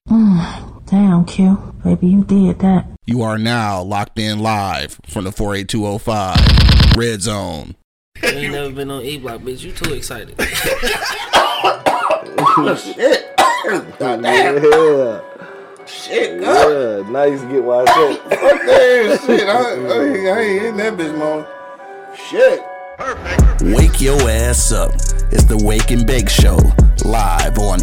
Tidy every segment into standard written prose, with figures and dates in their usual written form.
Damn, Q. Baby, you did that. You are now locked in live from the 48205 Red Zone. You ain't never been on E-Block, bitch. You too excited. Shit. God damn. Yeah. Shit, God. Yeah, now you get why I said. Fuck that shit. I ain't in that bitch, man. Shit. Wake your ass up. It's the Wake and Bake Show, live on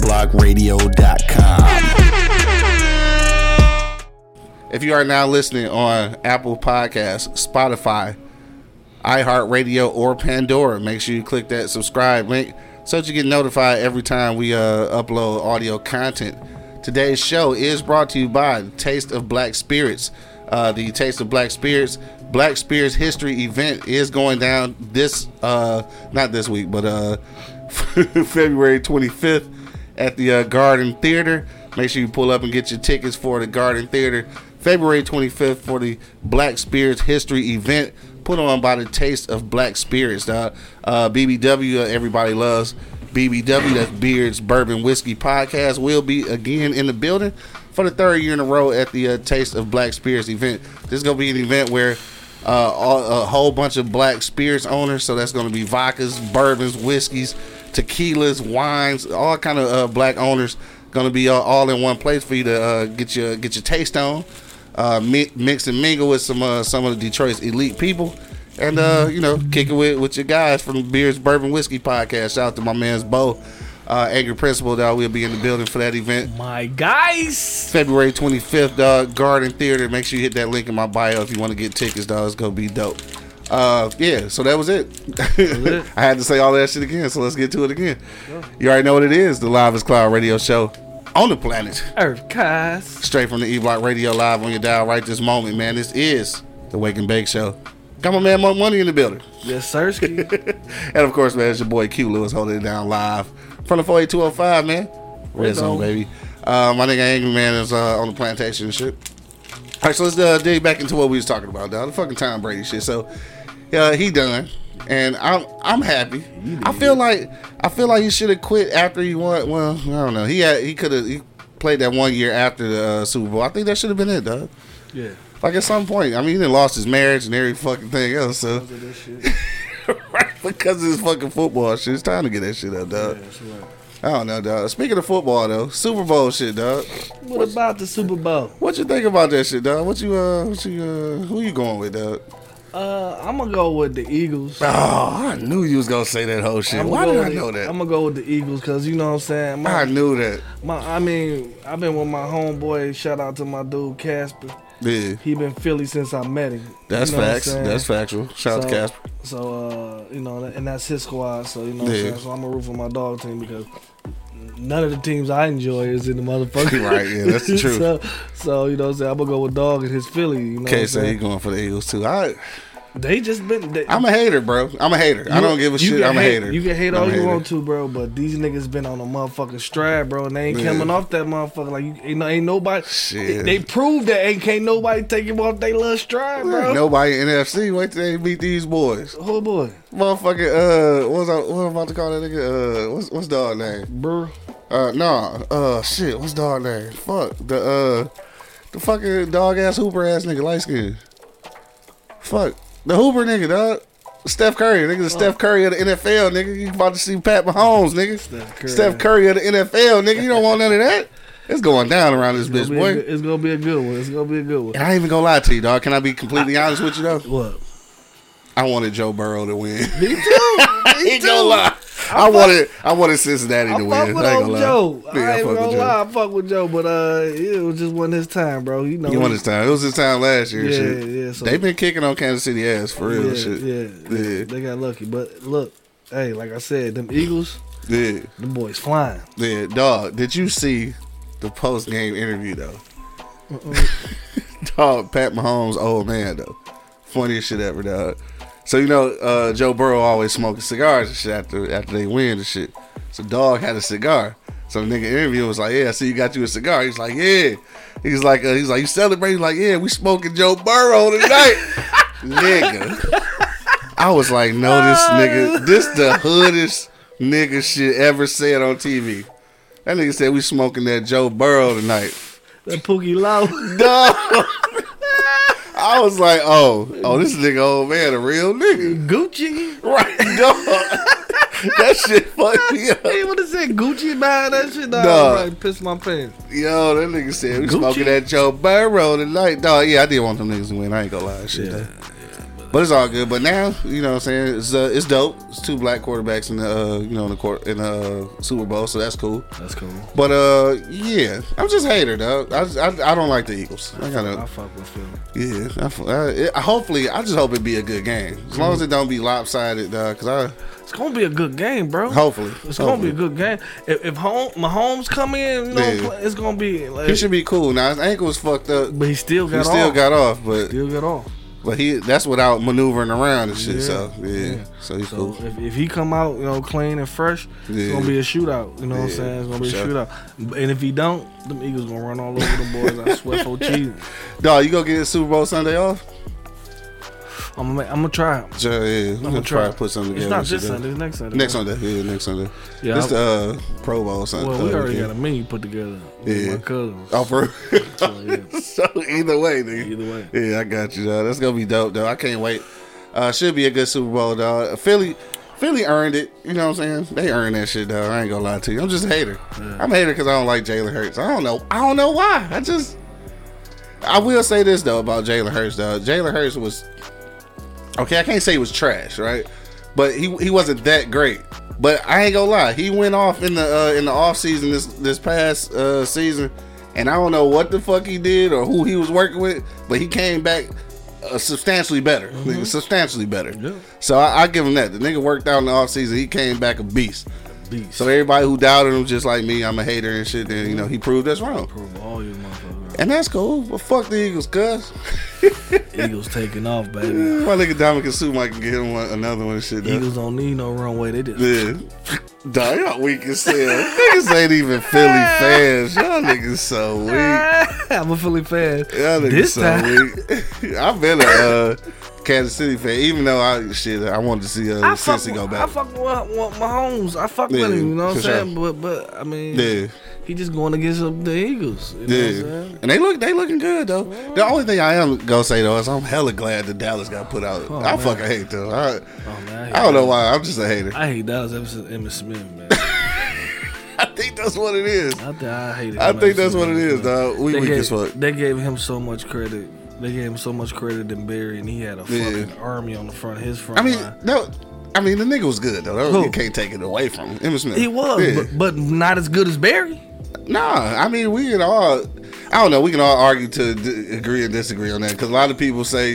eblockradio.com. If you are now listening on Apple Podcasts, Spotify, iHeartRadio, or Pandora, make sure you click that subscribe link so that you get notified every time we upload audio content. Today's show is brought to you by the Taste of Black Spirits. The Taste of Black Spirits history event is going down this not this week, but February 25th at the Garden Theater. Make sure you pull up and get your tickets for the Garden Theater February 25th for the Black Spirits history event put on by the Taste of Black Spirits. BBW, everybody loves BBW, that's Beards Bourbon Whiskey Podcast, will be again in the building for the third year in a row at the Taste of Black Spirits event. This is going to be an event where a whole bunch of black spirits owners, so that's going to be vodkas, bourbons, whiskeys, tequilas, wines, all kind of black owners going to be all in one place for you to get your taste on, mix and mingle with some of the Detroit's elite people, and kick it with your guys from the Beards Bourbon Whiskey Podcast. Shout out to my man's Bo, Angry Principal, dog. We'll be in the building for that event. My guys, February 25th, dog. Garden Theater. Make sure you hit that link in my bio if you want to get tickets, dog. It's gonna be dope. So that was it. I had to say all that shit again, so let's get to it again. You already know what it is. The Live is Cloud radio show on the planet Earth, guys. Straight from the E-Block Radio, live on your dial right this moment, man. This is the Wake and Bake Show. Got my man Money in the building. Yes, sir. And of course, man, it's your boy Q Lewis holding it down live from the 48205, man. Red Zone, baby. My nigga Angry Man is on the plantation and shit. All right, so let's dig back into what we was talking about, dog. The fucking Tom Brady shit. So, he done, and I'm happy. I feel like he should have quit after he won. Well, I don't know. He played that 1 year after the Super Bowl. I think that should have been it, dog. Yeah. Like at some point, I mean, he done lost his marriage and every fucking thing else. So, right, because of his fucking football shit, it's time to get that shit up, dog. Yeah, that's right. I don't know, dog. Speaking of football, though, Super Bowl shit, dog. What about the Super Bowl? What you think about that shit, dog? Who you going with, dog? I'm gonna go with the Eagles. Oh, I knew you was gonna say that whole shit. Why did I know that? I'm gonna go with the Eagles because you know what I'm saying. I knew that. I've been with my homeboy. Shout out to my dude Casper. Yeah, he been Philly since I met him. That's facts. That's factual. Shout out to Casper. So and that's his squad. So you know what I'm saying. So I'm gonna root for my dog team because none of the teams I enjoy is in the motherfucker. Right, yeah, that's the truth. so you know what I'm saying. I'm gonna go with dog and his Philly. You know Can't say he going for the Eagles too. They just been. I'm a hater, bro. I'm a hater. I don't give a shit. I'm a hater. You can hate all you want to, bro, but these niggas been on a motherfucking stride, bro, and they ain't coming off that motherfucker. Like ain't nobody. Shit. They proved that can't nobody take him off their little stride, bro. Nobody in NFC. Wait till they beat these boys. Oh boy, motherfucking. What I'm about to call that nigga? What's dog name? Bro. Shit. What's dog name? Fuck the fucking dog ass Hooper ass nigga, light skin. Fuck. The Hooper nigga, dog. Steph Curry, nigga. The Steph Curry of the NFL, nigga. You about to see Pat Mahomes, nigga. Steph Curry of the NFL, nigga. You don't want none of that. It's going down around this bitch, boy. It's gonna be a good one. And I ain't even gonna lie to you, dog. Can I be completely honest with you, though? What? I wanted Joe Burrow to win. Me too. I ain't gonna lie. I wanted Cincinnati to win. I fuck with old Joe. I ain't gonna lie. I fuck with Joe, but it was just wasn't his time, bro. You know, he won his time. It was his time last year. Yeah. So they've been kicking on Kansas City ass for real. Yeah. They got lucky, but look, hey, like I said, them Eagles, them boys flying. Yeah, dog. Did you see the post game interview though? Dog, Pat Mahomes, old man though, funniest shit ever, dog. So you know, Joe Burrow always smoking cigars and shit after they win and shit. So dog had a cigar. So the nigga interview was like, "Yeah, I see you got you a cigar." He's like, "Yeah." He's like, "You celebrating?" Like, "Yeah, we smoking Joe Burrow tonight." Nigga, I was like, "No, this the hoodest nigga shit ever said on TV." That nigga said we smoking that Joe Burrow tonight. That Pookie Low. No. I was like, oh, this nigga old man, a real nigga. Gucci. Right, dog. That shit fucked me up. Hey, what is that? Gucci buying that shit? Dog. Dog. Like, piss my pants. Yo, that nigga said we Gucci? smoking that Joe Burrow tonight. Dog, yeah, I did want them niggas to win. I ain't gonna lie. Shit, though. But it's all good. But now, you know what I'm saying? It's dope. It's 2 black quarterbacks in the in the Super Bowl, so that's cool. That's cool. But yeah, I'm just a hater, dog. I don't like the Eagles. I fuck with Philly. Yeah, hopefully, I just hope it be a good game. As long as it don't be lopsided, dog. It's gonna be a good game, bro. Hopefully, it's gonna be a good game. If Mahomes come in, it's gonna be. Like, he should be cool. Now his ankle was fucked up, but he still got off. But that's without maneuvering around and shit. So so he's cool. If he come out, clean and fresh, it's gonna be a shootout. You know what I'm saying? It's gonna be a shootout. And if he don't, them Eagles gonna run all over them boys. I swear for cheese. Dog, you gonna get Super Bowl Sunday off? I'm gonna try. I'm gonna try to put something together. It's not this Sunday. It's next Sunday. Next Sunday. Yeah, it's the Pro Bowl Sunday. Well, we already got a menu put together. With my cousins. Oh, for so either way, nigga. Either way. Yeah, I got you, dog. That's gonna be dope, though. I can't wait. Should be a good Super Bowl, dog. Philly earned it. You know what I'm saying? They earned that shit, dog. I ain't gonna lie to you. I'm just a hater. Yeah. I'm a hater because I don't like Jalen Hurts. I don't know why. I will say this though about Jalen Hurts, though. Jalen Hurts was. Okay, I can't say he was trash, right? But he wasn't that great. But I ain't gonna lie, he went off in the off season this past season, and I don't know what the fuck he did or who he was working with, but he came back substantially better, substantially better. Yeah. So I give him that. The nigga worked out in the off season. He came back a beast. So everybody who doubted him, just like me, I'm a hater and shit. Then he proved us wrong. Prove all you motherfuckers. And that's cool. But fuck the Eagles, cuz. Eagles taking off, baby. My nigga Dominic Sue-Mike can get him another one and shit. Eagles don't need no runway. They just. Yeah. Dog, y'all weak as hell. Niggas ain't even Philly fans. Y'all niggas so weak. I'm a Philly fan. Y'all niggas so weak. I've been a Kansas City fan, even though I wanted to see Cincy go back. I fuck with Mahomes. I fuck with him, you know what I'm saying? But I mean, he just going against the Eagles. You know what I'm saying? And they looking good though. The only thing I am gonna say though is I'm hella glad that Dallas got put out. I fucking hate them. I don't know why. I'm just a hater. I hate Dallas ever since Emmitt Smith, man. I think that's what it is. I hate it. I think that's what it is, dog. We weak as fuck. They gave him so much credit. They gave him so much credit than Barry, and he had a fucking army on the front of his front line. I mean, the nigga was good though. You can't take it away from him. Emmitt Smith. He was, but not as good as Barry. Nah, I mean, we can all. I don't know. We can all argue to agree and disagree on that because a lot of people say,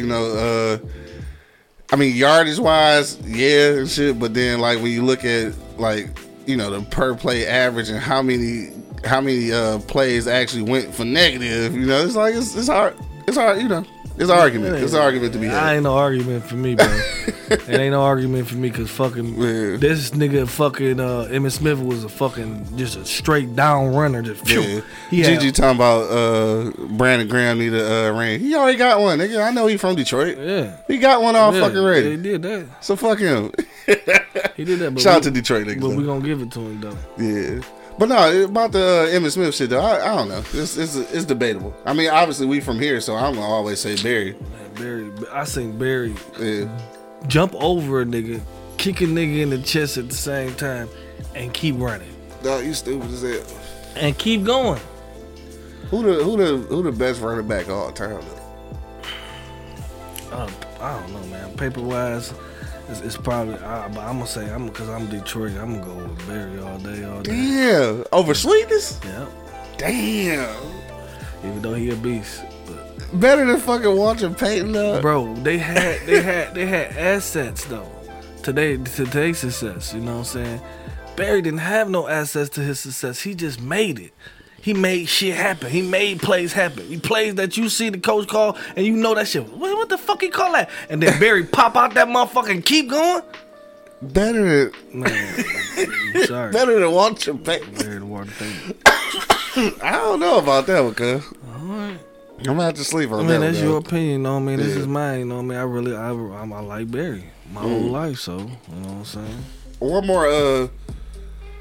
I mean, yardage wise, yeah, and shit. But then, like, when you look at the per play average and how many plays actually went for negative, it's like it's hard. It's hard, It's an argument. It's an argument to be had. Ain't no argument for me, bro. It ain't no argument for me because fucking this nigga fucking Emmitt Smith was a fucking just a straight down runner. Just Gigi talking about Brandon Graham need a ring. He already got one, nigga. I know he from Detroit. Yeah, he got one all fucking ready. Yeah, he did that. So fuck him. He did that. But Shout out to Detroit niggas. But we gonna give it to him though. Yeah. But no, about the Emmitt Smith shit though, I don't know. It's debatable. I mean, obviously we from here, so I'm gonna always say Barry. Barry, I seen Barry jump over a nigga, kick a nigga in the chest at the same time, and keep running. Dog, you stupid as hell. And keep going. Who the best running back of all time though? I don't know, man. Paper wise. It's probably, I'm gonna say, because I'm Detroit, I'm gonna go with Barry all day. Damn, over Sweetness? Yeah. Damn. Even though he a beast. Better than fucking Walter Payton, though. Bro, they had assets though. Today's success, you know what I'm saying? Barry didn't have no assets to his success. He just made it. He made shit happen. He made plays happen. He plays that you see the coach call and you know that shit. What the fuck he call that? And then Barry pop out that motherfucker and keep going. Better than man. Sorry. Better than Walter Payton. Better than Walter Payton. I don't know about that one, cuz. Alright. I'm gonna have to sleep on that. I mean, that's your opinion, you know what I mean? This is mine, you know what I mean? I like Barry my whole life, so you know what I'm saying? One more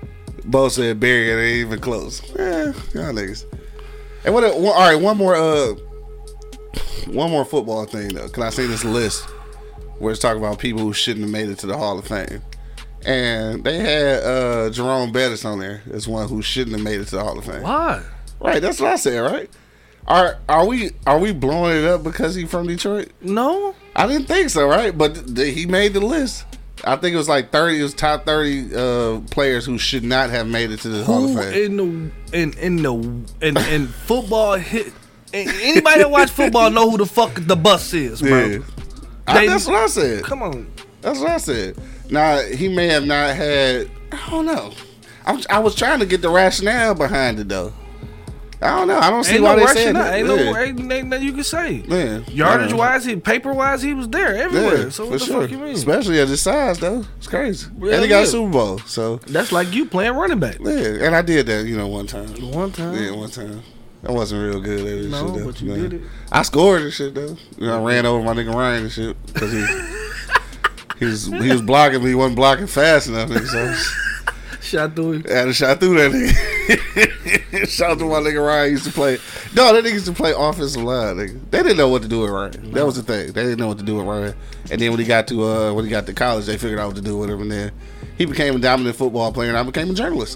Bo said Barry, it ain't even close. Yeah, y'all niggas. And all right, one more football thing though. Can I see this list where it's talking about people who shouldn't have made it to the Hall of Fame? And they had Jerome Bettis on there as one who shouldn't have made it to the Hall of Fame. Why? Right, that's what I said. Right? Are we blowing it up because he's from Detroit? No, I didn't think so. Right, but he made the list. I think it was like 30. It was top 30 players who should not have made it to the Hall of Fame. In football, anybody that watch football know who the fuck the bus is, bro. Yeah. That's what I said. Come on. That's what I said. Now he may have not had. I don't know. I was trying to get the rationale behind it though. I don't know. I don't see Ain't why no they said that. Ain't nothing you can say. Yeah. Yardage wise, paper wise, he was there everywhere. Yeah, So what the fuck you mean? Especially at his size though. It's crazy. Yeah, and he got yeah. a Super Bowl. So That's like you playing running back. yeah, and I did that, one time. One time. Yeah, one time. I wasn't real good at it. No, shit, though. but you did it. I scored and shit though. I ran over my nigga Ryan and shit because he was blocking me. He wasn't blocking fast enough. So Shot through him. I had a shot through that nigga. Shout out to my nigga Ryan used to play. No, that nigga used to play offensive line. Nigga. They didn't know what to do with Ryan. That was the thing. They didn't know what to do with Ryan. And then when he got to college, they figured out what to do with him. And then he became a dominant football player, and I became a journalist.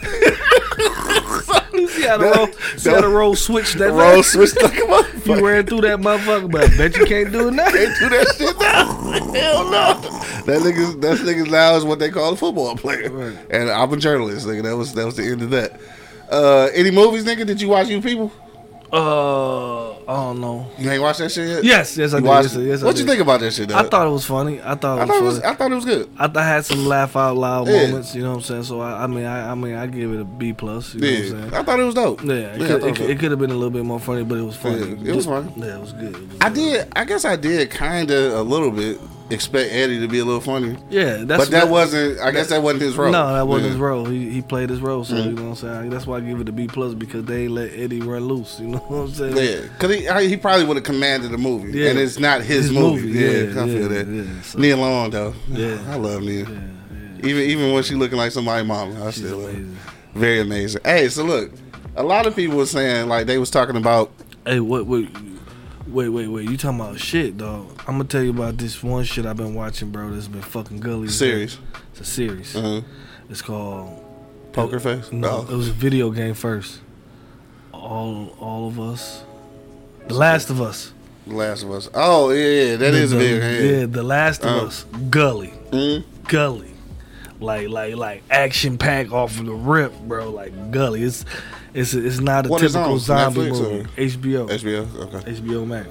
See how the role switched that Role switched like a motherfucker. You ran through that motherfucker, but I bet you can't do it now. Can't do that shit now. Hell no. That niggas now is what they call a football player. Right. And I'm a journalist, nigga. That was the end of that. Any movies, nigga? Did you watch You People? I don't know. You ain't watched that shit yet? Yes, I did. Watched it? Yes, I What you did. think about that shit, though? I thought it was funny. I thought it was good. I had some laugh out loud Yeah. moments. You know what I'm saying? So I give it a B plus. You know what I'm Yeah, saying? I thought it was dope. Yeah, it could have been a little bit more funny, but it was funny. Yeah, it was funny. Yeah, it was good. It was I good. did. I guess I did kind of a little bit expect Eddie to be a little funny. Yeah, But that wasn't. I guess that wasn't his role. No, that wasn't Yeah. his role. He played his role, so you know what I'm saying. That's why I give it a B plus because they ain't let Eddie run loose. You know what I'm saying? Yeah, because he probably would have commanded the movie, Yeah. and it's not his movie. Yeah, I feel that. Yeah, so- Nia Long though, Yeah. I love Nia. Yeah. Even when she looking like somebody's mama, I She's still love her. amazing. Very amazing. Hey, so look, a lot of people were saying like they was talking about Hey, wait. You talking about shit, dog? I'm gonna tell you about this one shit I've been watching, bro. That's been fucking gully. series, It's a series. It's called Poker Face. No, it was a video game first. All of us. The Last of Us. The Last of Us. Oh yeah, that is a video game. Yeah, The Last of Us. Gully. Mhm. Gully. Like action pack off of the rip, bro. Like gully. It's not a What is typical on? zombie Netflix movie. or- HBO. HBO. Okay. HBO Max.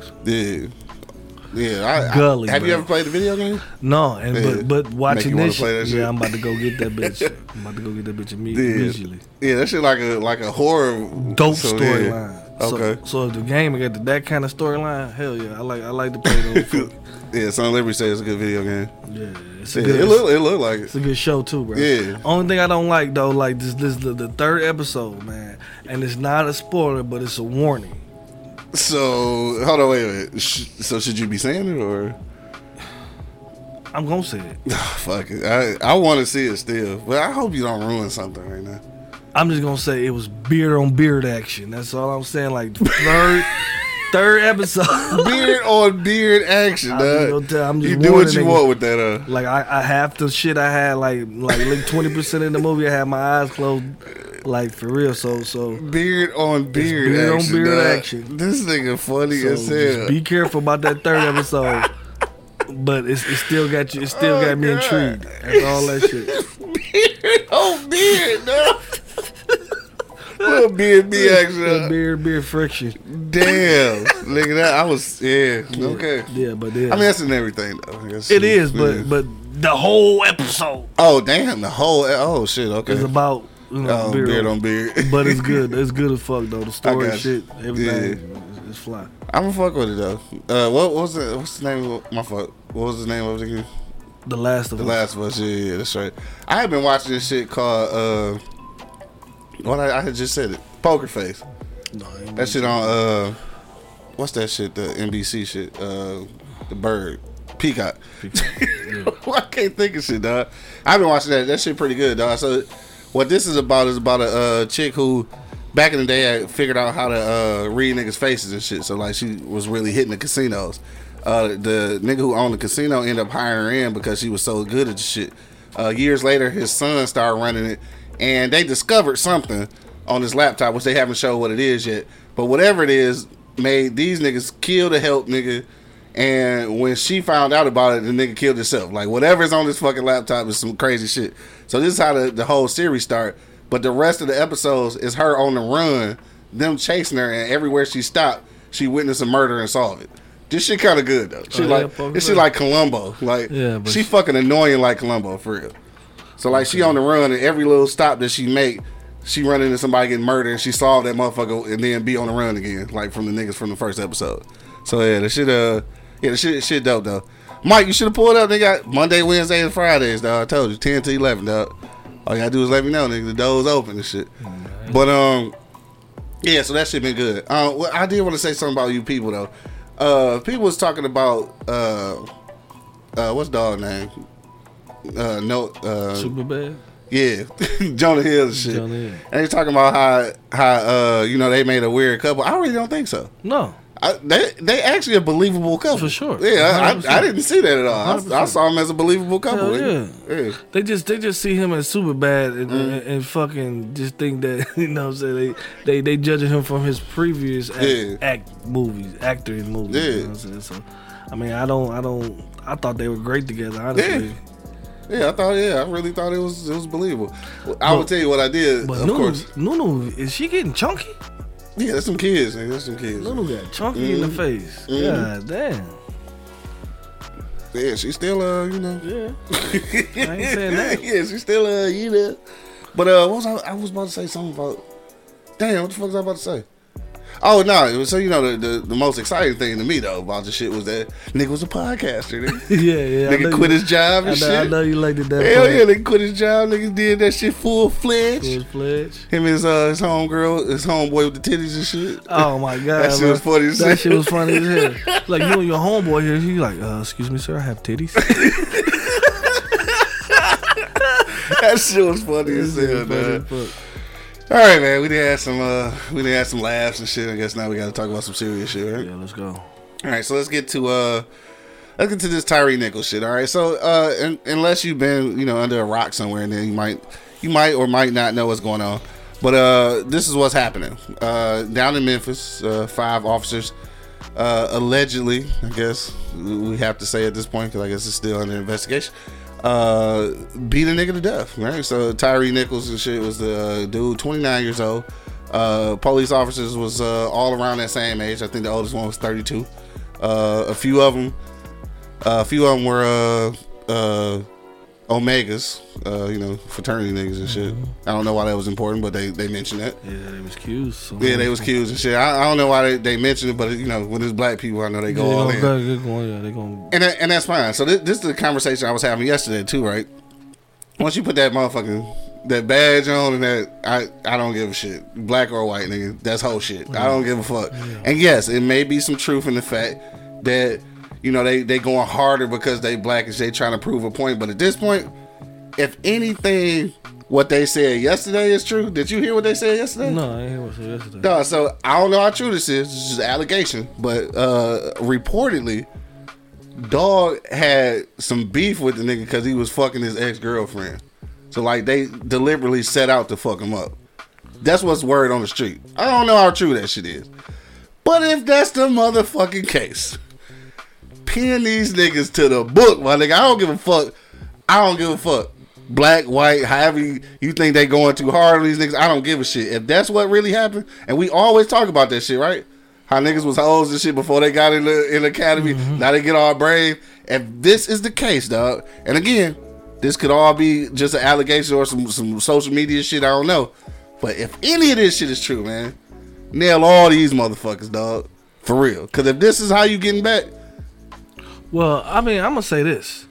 Yeah. Gully, have you bro. ever played the video game? No, and Yeah. but watching you wanna this, play that shit? yeah, I'm about to go get that bitch. I'm about to go get that bitch immediately. Yeah, that shit like a horror Dope so, storyline. Yeah. Okay. So if the game got that kind of storyline, hell yeah, I like to play those. Yeah, Son of Liberty says it's a good video game. Yeah, it's Yeah, a good. it look like it. It's a good show too, bro. Yeah. Only thing I don't like though, like this the third episode, man, and it's not a spoiler, but it's a warning. So hold on, wait a minute. So should you be saying it or? I'm gonna say it. Fuck it. I want to see it still, but I hope you don't ruin something right now. I'm just gonna say it was beard on beard action. That's all I'm saying. Like third episode. Beard on beard action, I'm just dog. gonna tell- I'm just You do what warning you niggas. want with that, Like I half the shit I had like 20% in the movie I had my eyes closed, like for real. So beard on beard beard on action. beard dog. action. This nigga funny So as hell. just be careful about that third episode. But it still got you. It still got me God. intrigued. That's all that shit. Beard on beard, dog. Little beard action. Beard friction. Damn, nigga, that I was okay. Yeah, but yeah, I mean that's in everything though. I guess. it is. Yeah. But the whole episode Oh damn, the whole shit. Okay. is about beard on beard. But it's good. It's good as fuck though. The story, got you. shit, everything is fly. I'm gonna fuck with it though. What's the name of my fuck? What was the name of it again? The Last of The Us. Last of Us. Yeah, that's right. I have been watching this shit called what I had just said it. Poker Face. No, I ain't That shit on what's that shit? The NBC shit. The bird. Peacock. Yeah. I can't think of shit, dog. I've been watching that. That shit pretty good, dog. So What this is about a chick who, back in the day, had figured out how to read niggas' faces and shit. So like, she was really hitting the casinos. The nigga who owned the casino ended up hiring her in because she was so good at the shit. Years later, his son started running it, and they discovered something on his laptop, which they haven't showed what it is yet. But whatever it is, made these niggas kill the help nigga. And when she found out about it, the nigga killed himself. Like, whatever's on this fucking laptop is some crazy shit. So this is how the whole series start. But the rest of the episodes is her on the run, them chasing her, and everywhere she stopped, she witnessed a murder and solved it. This shit kind of good though. She this shit like Columbo. Like, she fucking annoying like Columbo for real. So like, she on the run, and every little stop that she make, she run into somebody getting murdered, and she solved that motherfucker, and then be on the run again, like from the niggas from the first episode. So yeah, the shit dope though. Mike, you should have pulled up. They got Monday, Wednesday, and Fridays, dog. I told you, 10 to 11, dog. All you gotta do is let me know, nigga. The door's open and shit. But yeah, so that shit been good. Well, I did want to say something about you people though. People was talking about what's dog name? Superbad. Yeah, Jonah Hill and shit. Jonah Hill. And they talking about how you know, they made a weird couple. I really don't think so. No. They actually a believable couple. For sure. Yeah, I didn't see that at all. I saw him as a believable couple. Hell yeah. They just see him as super bad and fucking just think that, you know what I'm saying, they judging him from his previous actor in movies. Yeah. You know what I'm saying? So I mean, I thought they were great together, honestly. Yeah, I really thought it was believable. I will tell you what I did. But of course, Nunu, is she getting chunky? Yeah, that's some kids, nigga. That's some kids. Nunu got chunky in the face. God damn. Yeah, she's still you know. Yeah. I ain't saying that. Yeah, she's still you know. But what was I was about to say something about. Damn, what the fuck was I about to say? Oh no! So you know the most exciting thing to me though about the shit was that nigga was a podcaster. Nigga. yeah. Nigga quit his job and shit. I know you liked it that. Hell yeah, nigga quit his job. Nigga did that shit full fledged. Him and his homegirl, his homeboy with the titties and shit. Oh my god, that shit was funny. That shit was funny as hell. Like, you and your homeboy here, he like, excuse me, sir, I have titties. That shit was funny as hell, man. All right, man. We did have some laughs and shit. I guess now we got to talk about some serious shit, right? Yeah, let's go. All right, so let's get to this Tyree Nichols shit. All right, so unless you've been, you know, under a rock somewhere, and then you might or might not know what's going on. But this is what's happening down in Memphis. 5 officers allegedly, I guess we have to say at this point, because I guess it's still under investigation, beat a nigga to death, right? So Tyree Nichols and shit was the dude, 29 years old. Police officers was all around that same age. I think the oldest one was 32. A few of them were Omegas, you know, fraternity niggas and shit. I don't know why that was important, but they mentioned that. Yeah, they was Qs. Yeah, they was Qs and shit. I don't know why they mentioned it, but you know, when it's black people, I know they go all in. They going. And that's fine. So this is the conversation I was having yesterday too, right? Once you put that that badge on and that, I don't give a shit, black or white, nigga. That's whole shit. I don't give a fuck. Yeah. And yes, it may be some truth in the fact that, you know, they going harder because they black and they trying to prove a point. But at this point, if anything, what they said yesterday is true. Did you hear what they said yesterday? No, I didn't hear what they said yesterday. No, so I don't know how true this is. This is just an allegation. But reportedly, Dog had some beef with the nigga because he was fucking his ex-girlfriend. So like, they deliberately set out to fuck him up. That's what's word on the street. I don't know how true that shit is. But if that's the motherfucking case, pin these niggas to the book, my nigga. I don't give a fuck. Black, white, however you think they going too hard on these niggas, I don't give a shit. If that's what really happened, and we always talk about that shit, right? How niggas was hoes and shit before they got in the academy. Mm-hmm. Now they get all brave. If this is the case, dog, and again, this could all be just an allegation or some social media shit, I don't know. But if any of this shit is true, man, nail all these motherfuckers, dog. For real. Because if this is how you getting back. Well, I mean, I'm going to say this.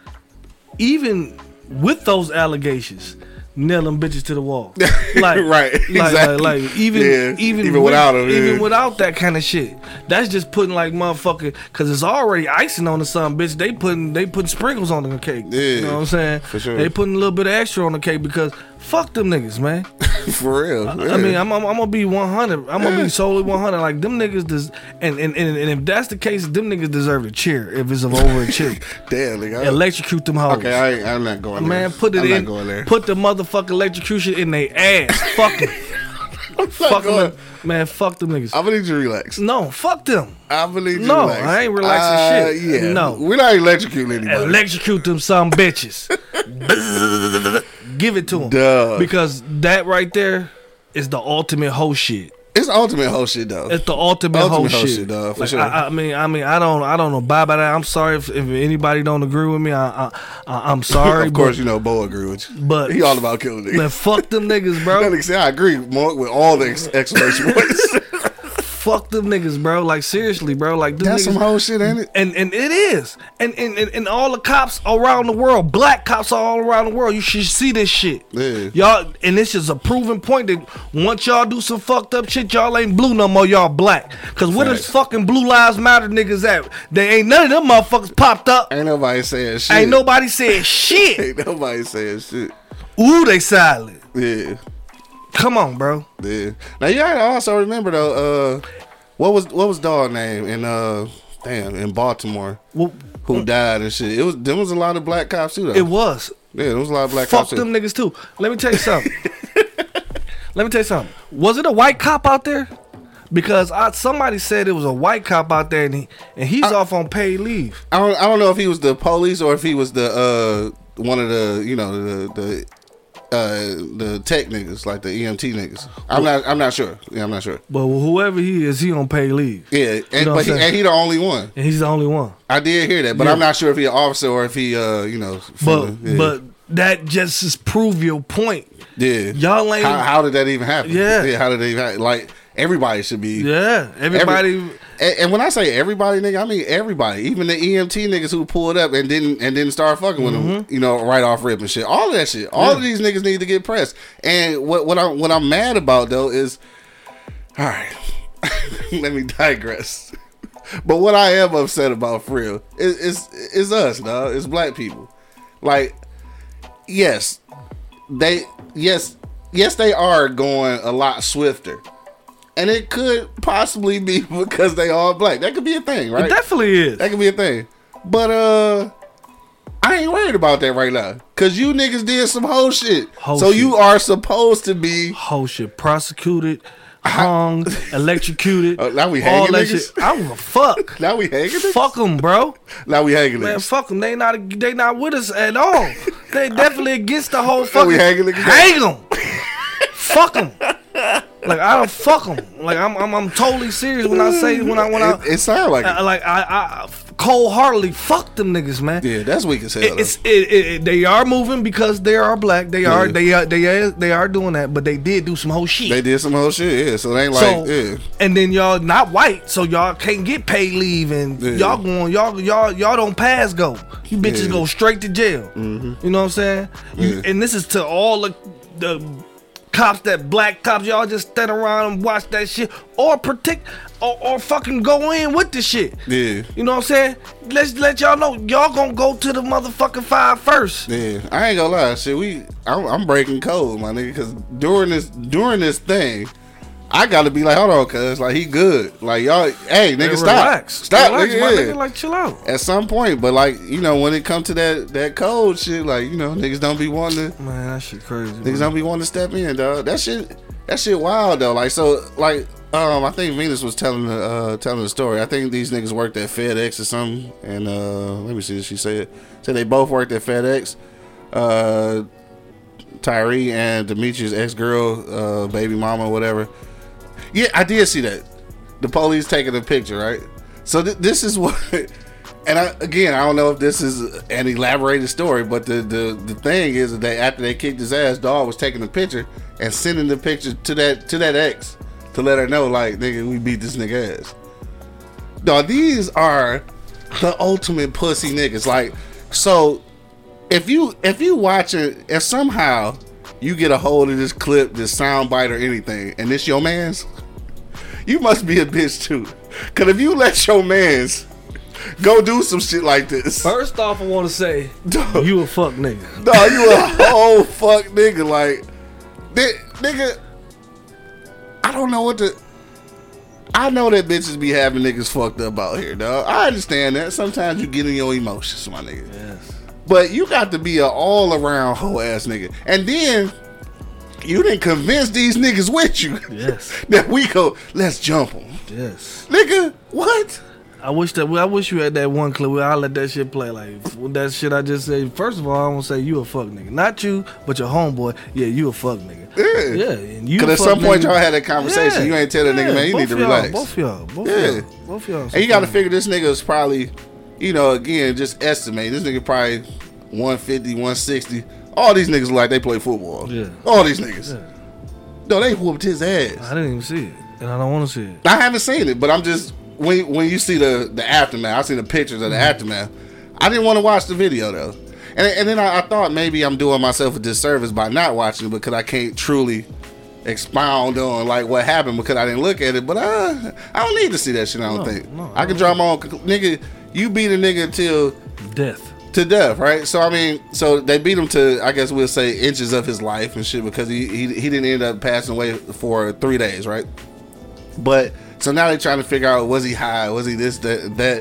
Even with those allegations, nail them bitches to the wall. Like, right. Exactly. Like even without them. Even without that kind of shit. That's just putting like motherfucker, because it's already icing on the sun, bitch. They putting sprinkles on the cake. Yeah, you know what I'm saying? For sure. They putting a little bit of extra on the cake because Fuck them niggas, man. For real. I mean, I'm gonna be 100. I'm gonna be solely 100. Like them niggas and if that's the case, them niggas deserve a cheer. If it's over a cheer, damn, nigga. Electrocute them hoes. Okay, I'm not going there. Man, put it I'm in. not going there. Put the motherfucking electrocution in their ass. Fuck them. Fuck them, man. Fuck them niggas. I'm gonna need you to relax. No, fuck them. I'm gonna need you No, to relax. I ain't relaxing shit. Yeah, No. we're not electrocuting anybody. Electrocute them some bitches. Give it to them. Duh. Because that right there is the ultimate hoe shit. It's the ultimate whole shit, though. It's the ultimate hoe shit, dog. For like, sure. I mean, I don't know bye by that. I'm sorry if anybody don't agree with me. I'm sorry. Of course, you know Bo agree with you. But he all about killing niggas. Man, fuck them niggas, That bro. nigga say I agree more with all the exclamation points. Fuck them niggas, bro. Like seriously, bro. Like them That's niggas, some whole shit, ain't it? And it is. And all the cops around the world, black cops all around the world, you should see this shit. Yeah. Y'all, and this is a proven point that once y'all do some fucked up shit, y'all ain't blue no more, y'all black. Cause where Facts. does fucking Blue Lives Matter niggas at? They ain't none of them motherfuckers popped up. Ain't nobody saying shit. Ain't nobody saying shit. Ain't nobody saying shit. Ooh, they silent. Yeah. Come on, bro. Yeah. Now you gotta also remember though, what was dog name in Baltimore Well, who died and shit. There was a lot of black cops too though. it was. Yeah, there was a lot of black Fuck cops too. them niggas too. Let me tell you something. Was it a white cop out there? Because somebody said it was a white cop out there, and he's off on paid leave. I don't know if he was the police or if he was the one of the tech niggas, like the EMT niggas. I'm not sure. Yeah, I'm not sure. But whoever he is, he on paid leave. Yeah, You know what I'm saying? he the only one. And he's the only one. I did hear that, but Yeah. I'm not sure if he an officer or if he But that just is prove your point. yeah. Y'all ain't. How did that even happen? Yeah. How did they even happen? Like everybody should be. Yeah, everybody. And when I say everybody, nigga, I mean everybody. Even the EMT niggas who pulled up and didn't start fucking with them, you know, right off rip and shit. All of that shit. All of these niggas need to get pressed. And what I'm mad about though is, all right, let me digress. But what I am upset about for real is us, dog. It's black people. Like, yes, they are going a lot swifter. And it could possibly be because they all black. That could be a thing, right? It definitely is. That could be a thing. But I ain't worried about that right now. Cause you niggas did some whole shit. So shit. you are supposed to be Whole shit prosecuted, hung, electrocuted. now we all hanging that niggas? shit. I don't give a fuck. now we hanging niggas? Fuck them, bro. Now we hanging Man, niggas. fuck them. They not with us at all. They definitely against the whole Now fucking. we hanging niggas? Hang them. Fuck them. Like I don't fuck them. Like I'm totally serious when I say It sound like it. I cold heartedly fuck them niggas, man. Yeah, that's weak as hell. They are moving because they are black. They are doing that, but they did do some whole shit. They did some whole shit, yeah. So they ain't like, yeah. And then y'all not white, so y'all can't get paid leave, and y'all don't pass go. You bitches go straight to jail. You know what I'm saying? And this is to all the cops, that black cops, y'all just stand around and watch that shit, or protect, or fucking go in with the shit. Yeah. You know what I'm saying? Let's let y'all know y'all gonna go to the motherfucking fire first. Yeah, I ain't gonna lie, shit. I'm breaking code, my nigga, because during this thing, I gotta be like, hold on, cuz, like, he good. Like, y'all, hey, nigga, stop, Relax, nigga, my yeah. nigga, like, chill out. At some point, but like, you know, when it come to that code shit, like, you know, niggas don't be wanting to, Man, that shit crazy. niggas don't be wanting to step in, dog. That shit wild though. Like, so, like, I think Venus was telling the story. I think these niggas worked at FedEx or something, and let me see what she said. Said they both worked at FedEx. Tyree and Demetrius' ex-girl, baby mama, whatever. Yeah, I did see that. The police taking a picture, right? So this is what, and I don't know if this is an elaborated story, but the thing is that after they kicked his ass, dog was taking a picture and sending the picture to that ex to let her know, like, nigga, we beat this nigga ass. Dog, these are the ultimate pussy niggas. Like, so if you watching, if somehow you get a hold of this clip, this soundbite or anything, and this your man's, you must be a bitch too. Cause if you let your man's Go do some shit like this. First off, I want to say, Dog. you a fuck nigga. No, you a whole fuck nigga. Like, nigga, I don't know what to. I know that bitches be having niggas fucked up out here, dog. I understand that. Sometimes you get in your emotions, my nigga. Yes. But you got to be an all-around hoe ass nigga. And then you didn't convince these niggas with you. Yes. That we go, let's jump them. Yes. Nigga, what? I wish you had that one clip where I let that shit play. Like with that shit I just said. First of all, I want to say you a fuck nigga. Not you, but your homeboy. Yeah, you a fuck nigga. Yeah. Yeah. And you. Because at some point y'all had that conversation. Yeah. You ain't tell that nigga, man, you need to relax. Both y'all. Both y'all. And you got to figure this nigga is probably, you know, again, just estimate. This nigga probably 150, 160. All these niggas like they play football. Yeah. All these niggas. Yeah. No, they whooped his ass. I didn't even see it, and I don't want to see it. I haven't seen it, but I'm just when you see the aftermath, I seen the pictures of the aftermath. I didn't want to watch the video though, and then I thought maybe I'm doing myself a disservice by not watching it because I can't truly expound on like what happened because I didn't look at it. But I don't need to see that shit. I don't think I can draw my own nigga. You beat a nigga till Death. to death, right? So I mean, so they beat him to, I guess we'll say, inches of his life and shit because he didn't end up passing away for 3 days, right? But so now they're trying to figure out, was he high? Was he this, that?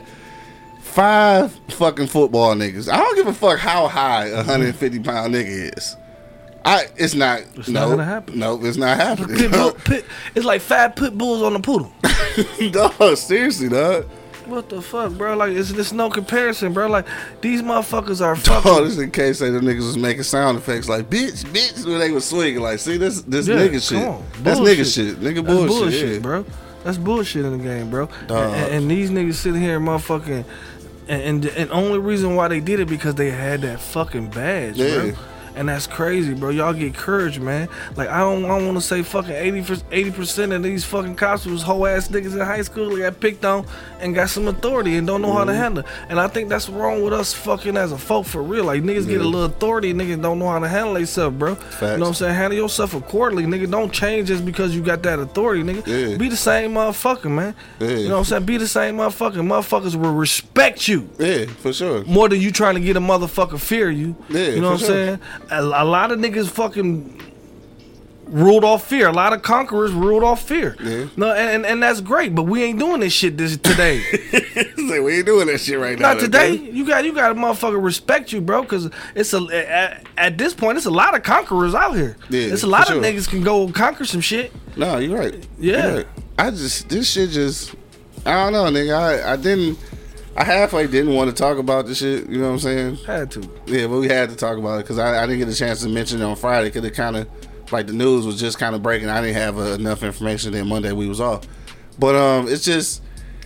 5 fucking football niggas. I don't give a fuck how high a 150-pound nigga is. It's not gonna happen. No, it's not happening. It's like 5 pit bulls on a poodle. Dog, seriously, dog. What the fuck, bro? Like, it's no comparison, bro. Like, these motherfuckers are fucking. Oh, this in case say the niggas was making sound effects like bitch, when they was swinging. Like, see this nigga shit. That's nigga shit. Nigga bullshit, yeah. Bro. That's bullshit in the game, bro. And these niggas sitting here motherfucking, and only reason why they did it because they had that fucking badge, bro. And that's crazy, bro. Y'all get courage, man. Like, I don't want to say fucking 80% of these fucking cops was hoe ass niggas in high school that got picked on and got some authority and don't know how to handle. And I think that's wrong with us fucking as a folk for real. Like, niggas get a little authority, niggas don't know how to handle themselves, bro. Facts. You know what I'm saying? Handle yourself accordingly, nigga. Don't change just because you got that authority, nigga. Yeah. Be the same motherfucker, man. Yeah. You know what I'm saying? Be the same motherfucker. Motherfuckers will respect you. Yeah, for sure. More than you trying to get a motherfucker fear you. Yeah, you know what I'm saying? A lot of niggas fucking ruled off fear. A lot of conquerors ruled off fear. Yeah. No, and that's great, but we ain't doing this shit today. Like, we ain't doing that shit right now. Not today. You got a motherfucker respect you, bro, because it's at this point it's a lot of conquerors out here. Yeah, it's a lot of niggas can go conquer some shit. No, you're right. Yeah. You're right. This shit just, I don't know, nigga. I halfway didn't want to talk about this shit, you know what I'm saying? Had to. Yeah, but we had to talk about it because I didn't get a chance to mention it on Friday because it kind of, like, the news was just kind of breaking. I didn't have enough information. Then Monday we was off. But it's just...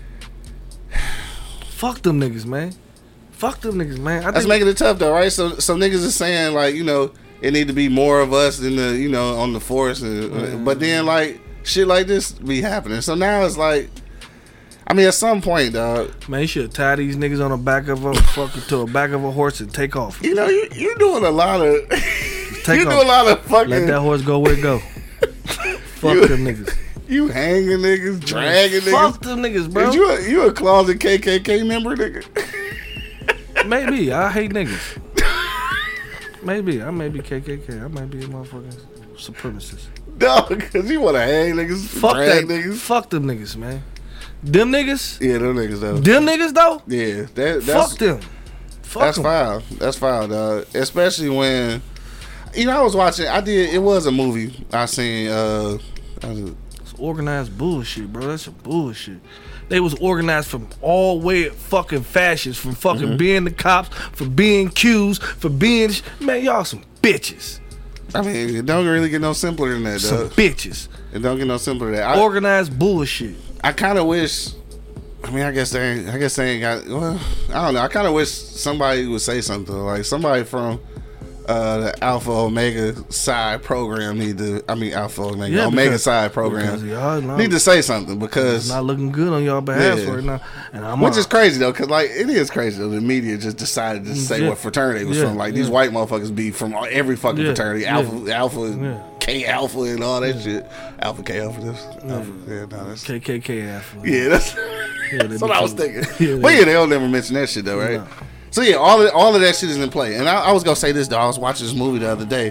Fuck them niggas, man. Fuck them niggas, man. That's making it tough, though, right? So niggas are saying, like, you know, it need to be more of us in the, you know, on the force. But then, like, shit like this be happening. So now it's like... I mean, at some point, dog. Man, you should tie these niggas on the back of a back of a horse and take off. You know, you doing a lot of. Take off. Do a lot of fucking. Let that horse go where it go. Fuck them niggas. You hanging niggas, dragging niggas. Fuck them niggas, bro. You a closet KKK member, nigga? Maybe. I hate niggas. Maybe. I may be KKK. I might be a motherfucking supremacist. Dog, because you want to hang niggas, fuck drag that. niggas. Fuck them niggas, man. Them niggas? Yeah, them niggas though. Them niggas though? Yeah, that's fuck them. Fuck that's them. Foul. That's foul, dog. Especially when, you know, I was watching. It was a movie I seen. It's organized bullshit, bro. That's some bullshit. They was organized from all way fucking fascists, from fucking being the cops, for being Qs, for being man, y'all some bitches. I mean, it don't really get no simpler than that, some dog. Bitches. It don't get no simpler than that. Organized bullshit. I kind of wish. I mean, I guess they ain't got. Well, I don't know. I kind of wish somebody would say something, like somebody from the Alpha Omega Psi program Alpha Omega Omega Psi program need to say something because it's not looking good on y'all behalf right now. And which is crazy though, because like it is crazy though. The media just decided to say what fraternity it was from. Like these white motherfuckers be from every fucking fraternity, Alpha. K Alpha and all that shit. Alpha K Alpha. That's KKK Alpha. Yeah, that's That's what I was thinking. Yeah, But yeah, they'll never mention that shit though, right? No. So yeah, all of that shit is in play. And I was gonna say this though. I was watching this movie the other day.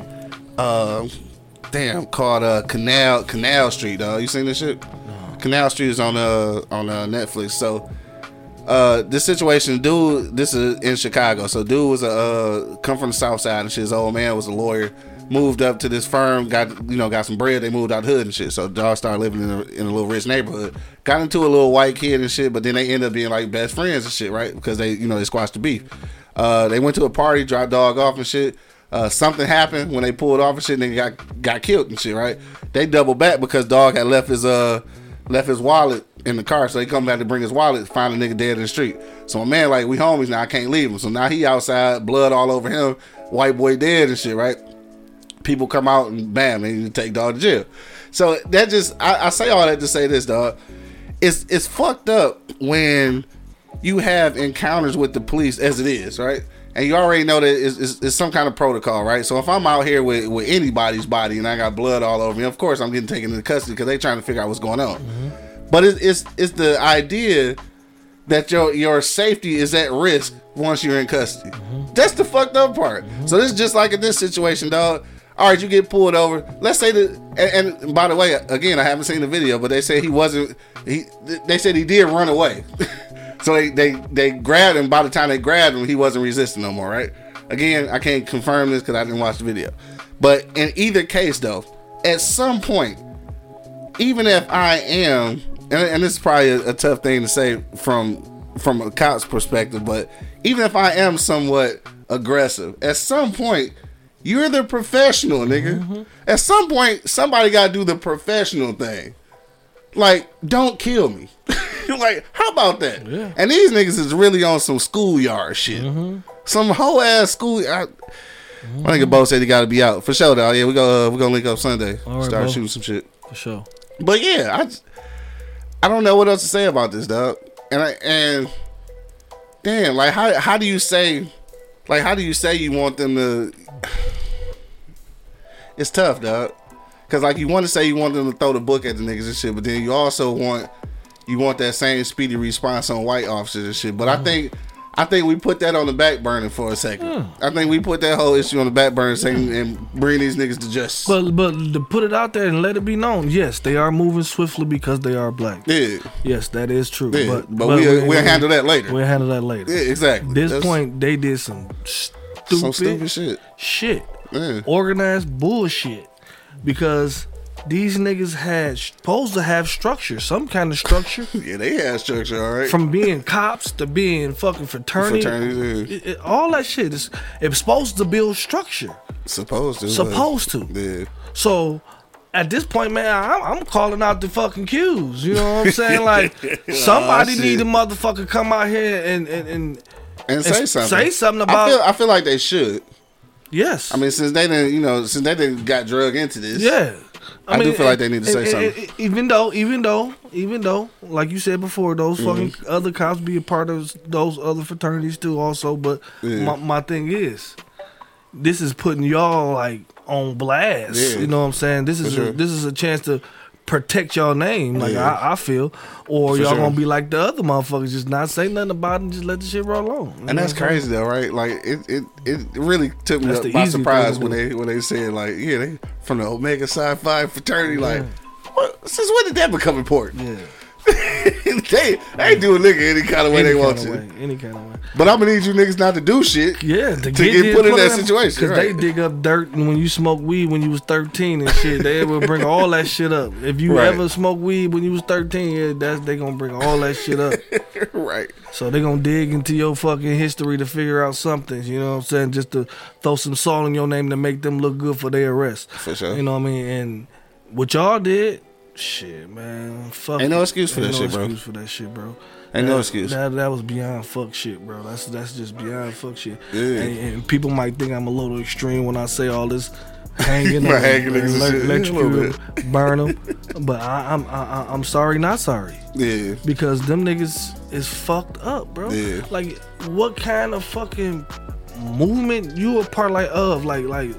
Called Canal Street. You seen this shit? No. Canal Street is on Netflix. So this situation, dude, this is in Chicago. So dude was come from the South Side and shit. His old man was a lawyer. Moved up to this firm, got some bread. They moved out the hood and shit. So dog started living in a little rich neighborhood. Got into a little white kid and shit, but then they ended up being like best friends and shit, right? Because they squashed the beef. They went to a party, dropped dog off and shit. Something happened when they pulled off and shit, and they got killed and shit, right? They doubled back because dog had left his wallet in the car, so he come back to bring his wallet, find a nigga dead in the street. So my man like, we homies now, I can't leave him. So now he outside, blood all over him, white boy dead and shit, right? People come out and bam, and you take dog to jail. So that just, I say all that to say this, dog. It's fucked up when you have encounters with the police as it is, right? And you already know that it's some kind of protocol, right? So if I'm out here with anybody's body and I got blood all over me, of course I'm getting taken into custody because they trying to figure out what's going on. Mm-hmm. But it's the idea that your safety is at risk once you're in custody. Mm-hmm. That's the fucked up part. Mm-hmm. So this is just like in this situation, dog. All right, you get pulled over. Let's say that, and by the way, again, I haven't seen the video, but they say they said he did run away. So they grabbed him. By the time they grabbed him, he wasn't resisting no more, right? Again, I can't confirm this because I didn't watch the video. But in either case, though, at some point, even if I am, and this is probably a tough thing to say from a cop's perspective, but even if I am somewhat aggressive, at some point, you're the professional, nigga. Mm-hmm. At some point, somebody got to do the professional thing. Like, don't kill me. Like, how about that? Yeah. And these niggas is really on some schoolyard shit. Mm-hmm. Some whole ass school. I think Bo said he got to be out for sure. Though, yeah, we gonna link up Sunday. Right, start shooting some shit for sure. But yeah, I don't know what else to say about this, dog. And damn, like how do you say you want them to? It's tough, dog. Cause like you want to say you want them to throw the book at the niggas and shit, but then you also want that same speedy response on white officers and shit. But I think we put that on the back burner for a second. I think we put that whole issue on the back burner and bring these niggas to justice. But to put it out there and let it be known, yes, they are moving swiftly because they are black. Yeah. Yes, that is true. Yeah. But we'll handle that later. We'll handle that later. Yeah, exactly. This point, they did some stupid shit. Yeah. Organized bullshit. Because these niggas had supposed to have structure, some kind of structure. Yeah, they had structure, all right. From being cops to being fucking fraternities, all that shit is supposed to build structure. Supposed to. Yeah. So at this point, man, I'm calling out the fucking cues. You know what I'm saying? Like somebody need a motherfucker come out here and say something. Say something about. I feel like they should. Yes. I mean, since they didn't got drug into this. Yeah. I do feel like they need to say something. Even though, like you said before, those fucking other cops be a part of those other fraternities too also. But my thing is, this is putting y'all like on blast. Yeah. You know what I'm saying? This is a chance to protect y'all name, like I feel, or y'all gonna be like the other motherfuckers, just not say nothing about it and just let the shit roll on. And that's crazy though, right? Like it really took me by surprise when they said like, yeah, they from the Omega Psi Phi fraternity. Like, what? Since when did that become important? Yeah. they do a nigga any kind of way they want to. Any kind of way. But I'm gonna need you niggas not to do shit. Yeah, to get put in that situation. Because they dig up dirt, and when you smoke weed when you was 13 and shit, they will bring all that shit up. If you ever smoke weed when you was 13, they gonna bring all that shit up. Right. So they gonna dig into your fucking history to figure out something. You know what I'm saying? Just to throw some salt in your name to make them look good for their arrest. For sure. You know what I mean? And what y'all did. Shit, man. Fuck. Ain't no excuse for that shit, bro. Ain't no excuse for that shit, bro. Ain't no excuse. That was beyond fuck shit, bro. That's just beyond fuck shit. Yeah. And people might think I'm a little extreme when I say all this hanging and electrocute, burn them. But I'm sorry, not sorry. Yeah. Because them niggas is fucked up, bro. Yeah. Like, what kind of fucking movement you a part of? Like.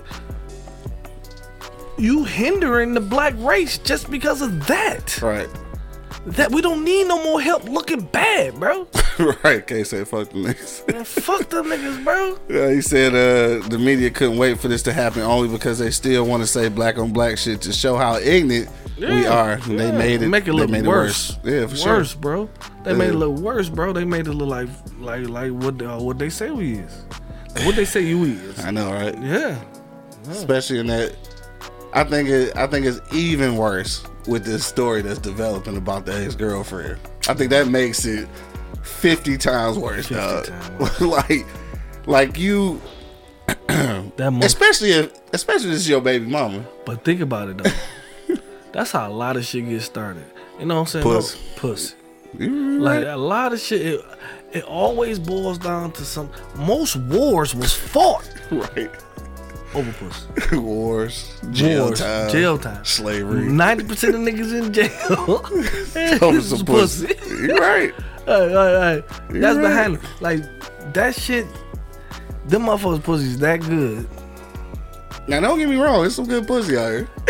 You hindering the black race just because of that. Right. That we don't need no more help looking bad, bro. Right, K said fuck the niggas. Man, fuck them niggas, bro. Yeah, he said the media couldn't wait for this to happen only because they still want to say black on black shit to show how ignorant we are. And they made it. Make it look worse. Yeah, for worse, sure. bro. They made it look worse, bro. They made it look like what they say we is. What they say you is. I know, right? Yeah. Especially in that, I think it's even worse with this story that's developing about the ex-girlfriend. I think that makes it 50 times worse, 50 dog. times worse. like you, That especially if this is your baby mama. But think about it though. That's how a lot of shit gets started. You know what I'm saying? Pussy. Pussy. You Like right. a lot of shit. It always boils down to some. Most wars was fought Right. over pussy. Wars, jail time, slavery. 90% of niggas in jail Over is some pussy. You're right. That's You're right. behind it. Like that shit. Them motherfuckers pussies that good. Now don't get me wrong, there's some good pussy out here,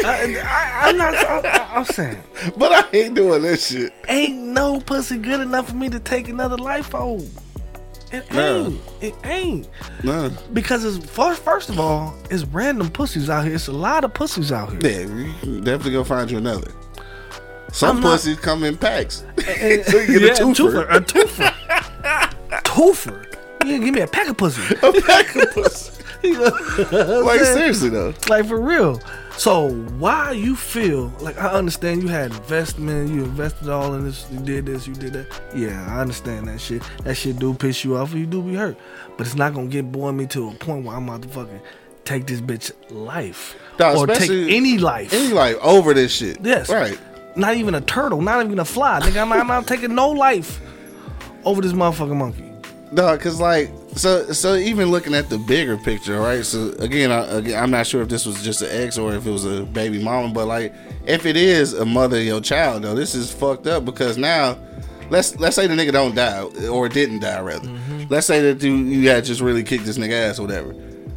I'm saying, but I ain't doing this shit. ain't no pussy good enough for me to take another life on. It ain't. No. It ain't. No. Because it's first of all, it's random pussies out here. It's a lot of pussies out here. Yeah, you can definitely go find you another. Some I'm not- pussies come in packs. And- So you get a twofer. A twofer. Twofer. You can give me a pack of pussy. A pack of pussy. Like seriously though. Like for real. So why you feel like, I understand you had investment, you invested all in this, you did this, you did that. Yeah, I understand that shit. That shit do piss you off, or you do be hurt. But it's not gonna get me to a point where I'm about to fucking take this bitch life. Dog, or take especially- any life. Any like over this shit. Yes. Right. Not even a turtle, not even a fly. Nigga, I'm not taking no life over this motherfucking monkey. No, cause like so even looking at the bigger picture, right? So again, I'm not sure if this was just an ex or if it was a baby mama, but like if it is a mother of your child, though, this is fucked up because now let's say the nigga don't die or didn't die rather. Mm-hmm. Let's say that you had just really kicked this nigga ass or whatever.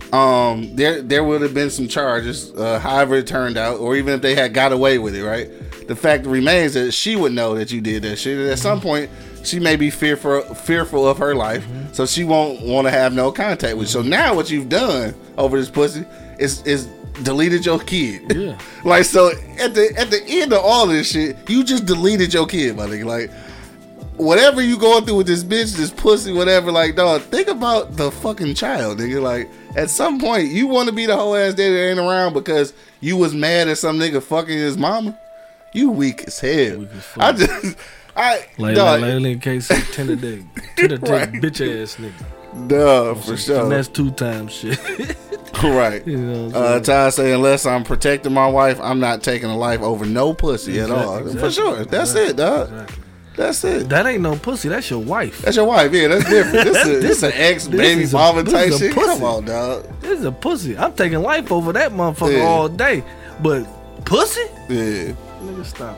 There would have been some charges, however it turned out, or even if they had got away with it, right? The fact remains that she would know that you did that shit. And at some point, she may be fearful of her life, so she won't want to have no contact with you. So now what you've done over this pussy is deleted your kid. Yeah. Like, so at the end of all this shit, you just deleted your kid, my nigga. Like, whatever you going through with this bitch, this pussy, whatever, like, dog, think about the fucking child, nigga. Like, at some point, you want to be the whole ass daddy that ain't around because you was mad at some nigga fucking his mama? You weak as hell. Weak as fuck. Like in case tender dick, Right. bitch ass nigga. Duh, for sure. And that's 2 times shit. Right. You know what I'm saying? Ty say, unless I'm protecting my wife, I'm not taking a life over no pussy at all. Exactly. For sure. That's it, dog. Exactly. That's it. That ain't no pussy. That's your wife. That's your wife, yeah. That's different. This an ex baby is a- mama this type is a shit. pussy. Come on, dog. This is a pussy. I'm taking life over that motherfucker Yeah. all day. But pussy? Yeah. Nigga, stop.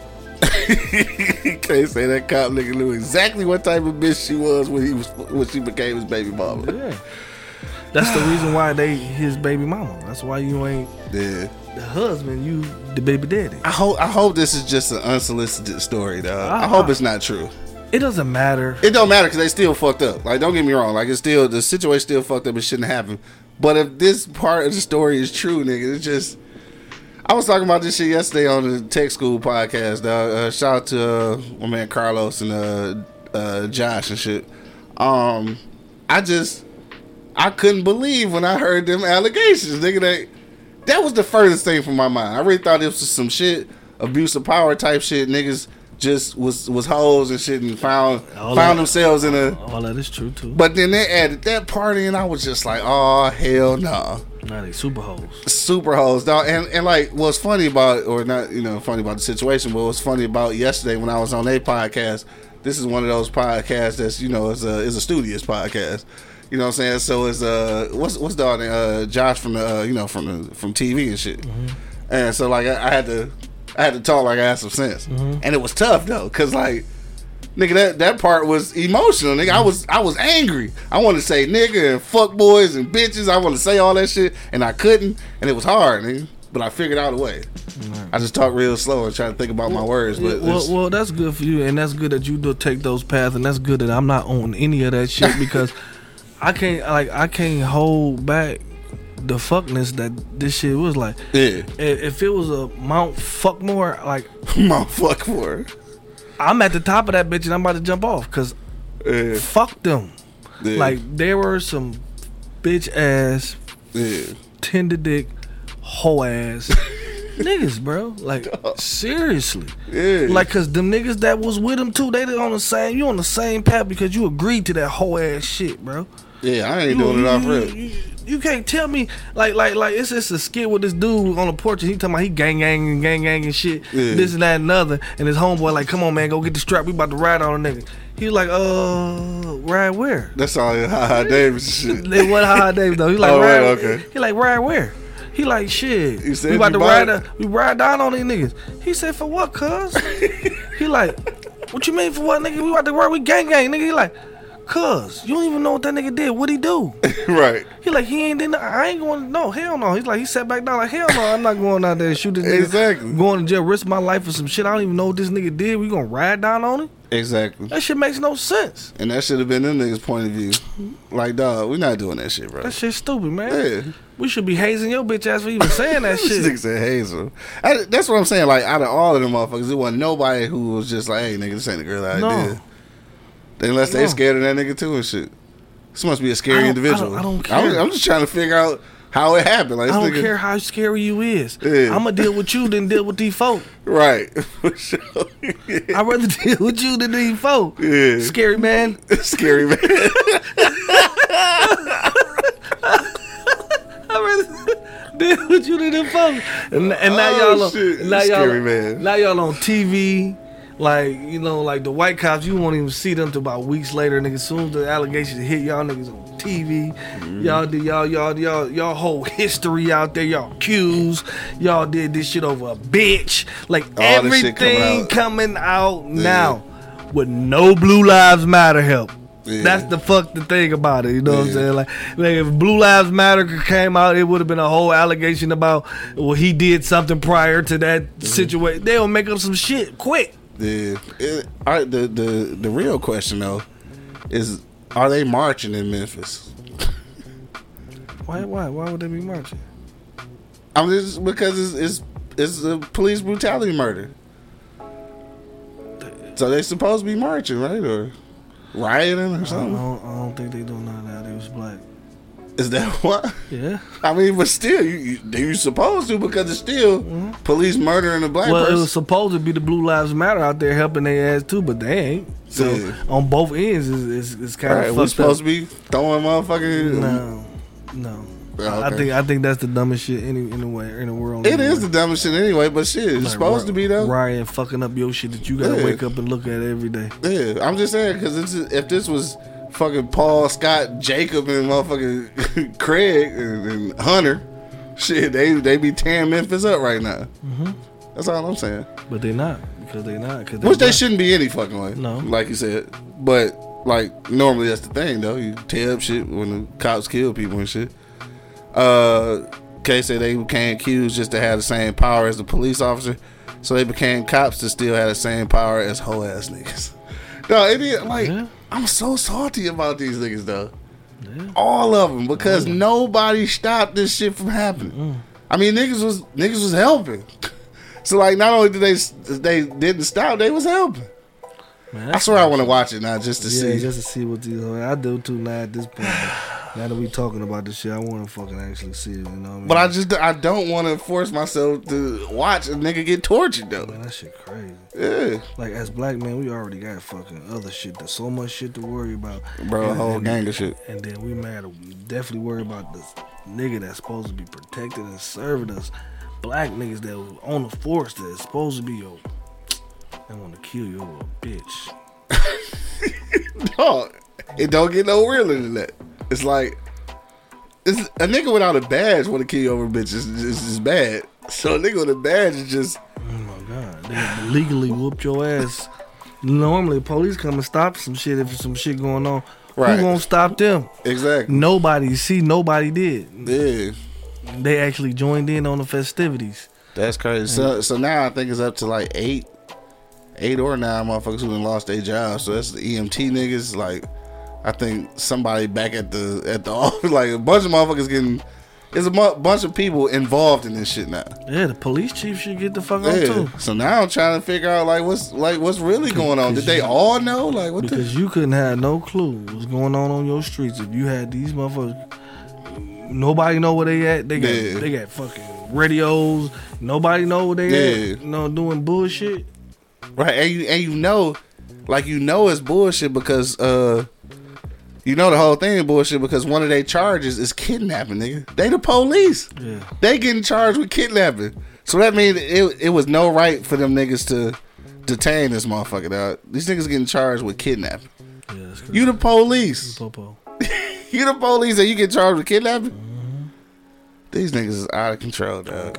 Can't say that cop nigga knew exactly what type of bitch she was when she became his baby mama. Yeah. That's the reason why they his baby mama. That's why you ain't Yeah. the husband, you the baby daddy. I hope this is just an unsolicited story, dog. I hope it's not true. It doesn't matter. It don't matter because they still fucked up. Like, don't get me wrong. Like, it's still, the situation still fucked up. It shouldn't happen. But if this part of the story is true, nigga, it's just. I was talking about this shit yesterday on the Tech School podcast, dog. Shout out to my man Carlos and Josh and shit. I couldn't believe when I heard them allegations, nigga. That was the furthest thing from my mind. I really thought this was some shit, abuse of power type shit. Niggas just was hoes and shit and found themselves in a. All that is true too. But then they added that party and I was just like, oh hell no. Nah, they super hoes. Super hoes, dog. And like what's funny about, or not, funny about the situation, but what's funny about yesterday when I was on a podcast, this is one of those podcasts that's, is a studious podcast. You know what I'm saying? So it's what's dog name? Josh from the from TV and shit. Mm-hmm. And so like I had to talk like I had some sense. Mm-hmm. And it was tough though, cause like nigga, that part was emotional, nigga. I was angry. I wanted to say nigga and fuck boys and bitches. I wanted to say all that shit, and I couldn't, and it was hard, nigga. but I figured out a way. I just talk real slow and try to think about my words. But well, that's good for you, and that's good that you do take those paths, and that's good that I'm not on any of that shit because I can't hold back the fuckness that this shit was like. Yeah. If it was a Mount Fuckmore, like Mount Fuckmore, I'm at the top of that bitch and I'm about to jump off because fuck them. Yeah. Like there were some bitch ass, tender dick, hoe ass niggas, bro. Like seriously, like cause them niggas that was with them too, they on the same. You on the same path because you agreed to that hoe ass shit, bro. Yeah, I ain't doing it off rip. You can't tell me like it's just a skit with this dude on the porch and he talking about he gang and shit, this and that and other, and his homeboy like, come on man, go get the strap, we about to ride on a nigga. He like, ride where? That's all Ha Davis shit. They wasn't Ha Davis though. He like, ride. Okay. He like, ride where? He like, shit. We about to ride down on these niggas. He said, for what, cuz? He like, what you mean for what, nigga? We about to ride, we gang, nigga. He like, cuz, you don't even know what that nigga did. What'd he do? Right. He like, he ain't did I ain't going, no, hell no. He's like, he sat back down like, hell no, I'm not going out there and shoot this nigga. Exactly. Going to jail, risk my life for some shit. I don't even know what this nigga did. We gonna ride down on him? Exactly. That shit makes no sense. And that should have been them niggas' point of view. Like, dog, we not doing that shit, bro. That shit's stupid, man. Yeah. We should be hazing your bitch ass for even saying that shit. This nigga said hazel. That's what I'm saying. Like, out of all of them motherfuckers, there wasn't nobody who was just like, hey, nigga, this ain't the girl that I did. Unless they scared of that nigga too and shit. This must be a scary individual. I don't care. I'm just trying to figure out how it happened. Like, I don't care how scary you is. Yeah. I'm going to deal with you than deal with these folk. Right. For sure. Yeah. I'd rather deal with you than these folk. Yeah. Scary man. Scary man. I'd rather deal with you than them folk. And now y'all Scary man. Now y'all on TV. Like, you know, like the white cops, you won't even see them till about weeks later. Nigga, as soon as the allegations hit, y'all niggas on TV. Y'all did y'all whole history out there. Y'all accused. Y'all did this shit over a bitch. Like all everything coming out now with no Blue Lives Matter help. Yeah. That's the thing about it, you know what I'm saying? Like if Blue Lives Matter came out, it would have been a whole allegation about, well, he did something prior to that situation. They'll make up some shit quick. Yeah. All right, the real question though is, are they marching in Memphis? Why would they be marching? I'm just because it's a police brutality murder. So they supposed to be marching, right, or rioting or something? I don't think they doing none of that. They was black. Is that what? Yeah. I mean, but still, you supposed to, because it's still police murdering a black person. Well, it was supposed to be the Blue Lives Matter out there helping their ass too, but they ain't. So on both ends, it's kind of fucked up. We supposed to be throwing motherfucking... No. Okay. I think that's the dumbest shit anywhere in the world. It is the dumbest shit anyway, but shit, it's like supposed to be though. Ryan fucking up your shit that you gotta wake up and look at every day. Yeah, I'm just saying, because if this was fucking Paul, Scott, Jacob, and motherfucking Craig and Hunter, shit, they be tearing Memphis up right now. That's all I'm saying. But they're not, because they're not. Which they shouldn't be any fucking way. No, like you said. But like normally that's the thing though. You tear up shit when the cops kill people and shit. Case said they became accused just to have the same power as the police officer, so they became cops to still have the same power as hoe ass niggas. No, it is like I'm so salty about these niggas though. Yeah. All of them, because nobody stopped this shit from happening. I mean, niggas was helping. So like, not only did they didn't stop, they was helping. Man, I swear I want to watch it now just to see. Just to see what these. I do too now at this point. Now that we talking about this shit, I want to fucking actually see it. You know what I mean? But I don't want to force myself to watch a nigga get tortured though. Man, that shit crazy. Yeah. Like as black men, we already got fucking other shit. There's so much shit to worry about, bro. A whole gang of shit. And then we definitely worry about this nigga that's supposed to be protecting and serving us. Black niggas that was on the force that's supposed to be your. They want to kill you over a bitch. Dog, it don't get no realer than that. It's like, it's a nigga without a badge want to kill you over a bitch is bad. So a nigga with a badge is just. Oh my god, they legally whooped your ass. Normally, police come and stop some shit if there's some shit going on. Right. Who gonna stop them? Exactly. Nobody. See, nobody did. Yeah. They actually joined in on the festivities. That's crazy. So now I think it's up to like 8 or 9 motherfuckers who done lost their jobs. So that's the EMT niggas. Like, I think somebody back at the office, like a bunch of motherfuckers getting. There's a bunch of people involved in this shit now. Yeah, the police chief should get the fuck out too. So now I'm trying to figure out what's really going on. Did they all know? Like, what? Because you couldn't have no clue what's going on your streets if you had these motherfuckers. Nobody know where they at. They got fucking radios. Nobody know where they at. Doing bullshit. Right, and you know it's bullshit because you know the whole thing is bullshit because one of their charges is kidnapping, nigga. They the police. Yeah. They getting charged with kidnapping. So that means it was no right for them niggas to detain this motherfucker, dog. These niggas getting charged with kidnapping. Yeah, that's You the police. Popo. You the police and you get charged with kidnapping? Mm-hmm. These niggas is out of control, dog.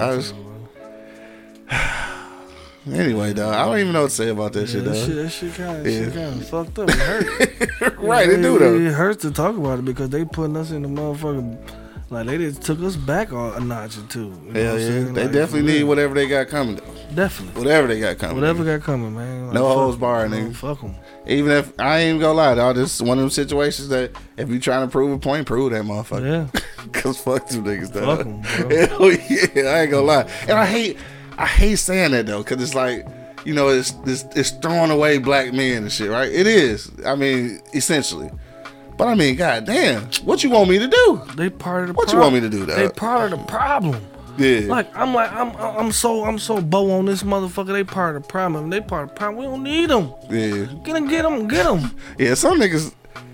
Anyway, dog, I don't even know what to say about that shit, dog. That shit kind of fucked up. It hurt. Right, it do, though. It hurts to talk about it because they putting us in the motherfucking... Like, they just took us back a notch or two. Hell yeah. They definitely need whatever they got coming, though. Definitely. Whatever they got coming. Whatever got coming, man. Like, no holds barred, nigga. Fuck them. Even if, I ain't even gonna lie, dog, this is one of them situations that if you trying to prove a point, prove that motherfucker. Yeah. Because fuck them niggas, dog. Fuck them, bro. Hell yeah, I ain't gonna lie. And I hate saying that, though, because it's like, you know, it's throwing away black men and shit, right? It is. I mean, essentially. But I mean, goddamn, what you want me to do? They part of the What you want me to do, dog? They part of the problem. Yeah. Like I'm so bow on this motherfucker. They part of the problem. They part of the problem. We don't need them. Yeah. Get them. Yeah, some niggas.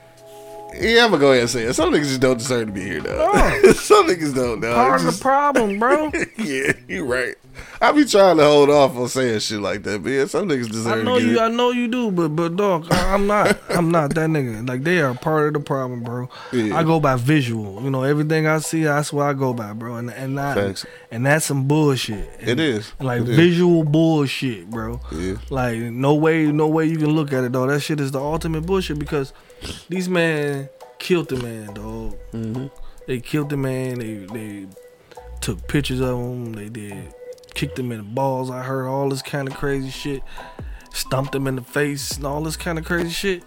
Yeah, I'm gonna go ahead and say it. Some niggas just don't deserve to be here, dog. No. Some niggas don't, dog. Part of the problem, bro. Yeah, you right. I be trying to hold off on saying shit like that, but yeah, some niggas deserve to get it. I know you do, but dog, I'm not that nigga. Like, they are part of the problem, bro. Yeah. I go by visual. You know, everything I see, that's what I go by, bro. And that's some bullshit. It is. Like, visual bullshit, bro. Yeah. Like, no way you can look at it, dog. That shit is the ultimate bullshit because these men killed the man, dog. Mm-hmm. They killed the man. They took pictures of him. They did. Kicked him in the balls. I heard all this kind of crazy shit. Stumped him in the face and all this kind of crazy shit.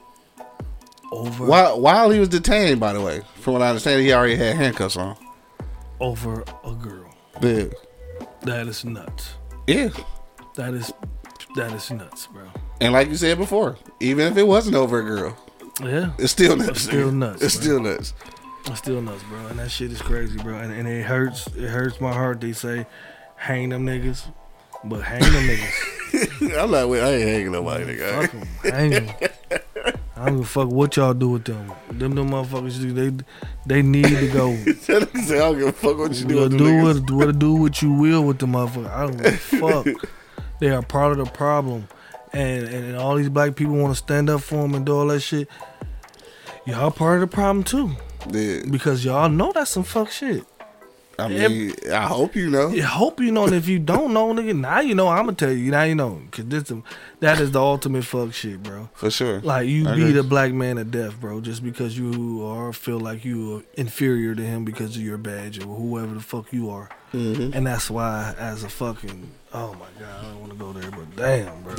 Over. While he was detained, by the way, from what I understand, he already had handcuffs on. Over a girl. Yeah. That is nuts. Yeah. That is nuts, bro. And like you said before, even if it wasn't over a girl, yeah, it's still nuts. It's still nuts. It's still nuts. It's still nuts, bro. And that shit is crazy, bro. And it hurts. It hurts my heart. They say, hang them niggas, but hang them niggas. I'm like, wait, I ain't hanging nobody, nigga. Fuck them. Hang them. I don't give a fuck what y'all do with them. Them motherfuckers do. They need to go. That nigga say, I don't give a fuck what you do with them niggas. Do what you will with them motherfuckers. I don't give a fuck. They are part of the problem. And all these black people want to stand up for them and do all that shit. Y'all part of the problem too. Yeah. Because y'all know that's some fuck shit. I mean, I hope you know. I hope you know. And if you don't know, nigga, now you know. I'm gonna tell you. Now you know. Cause that is the ultimate fuck shit, bro. For sure. Like, you beat a black man to death, bro, just because you feel like you are inferior to him because of your badge or whoever the fuck you are. Mm-hmm. And that's why, as a fucking, oh my god, I don't want to go there, but damn, bro.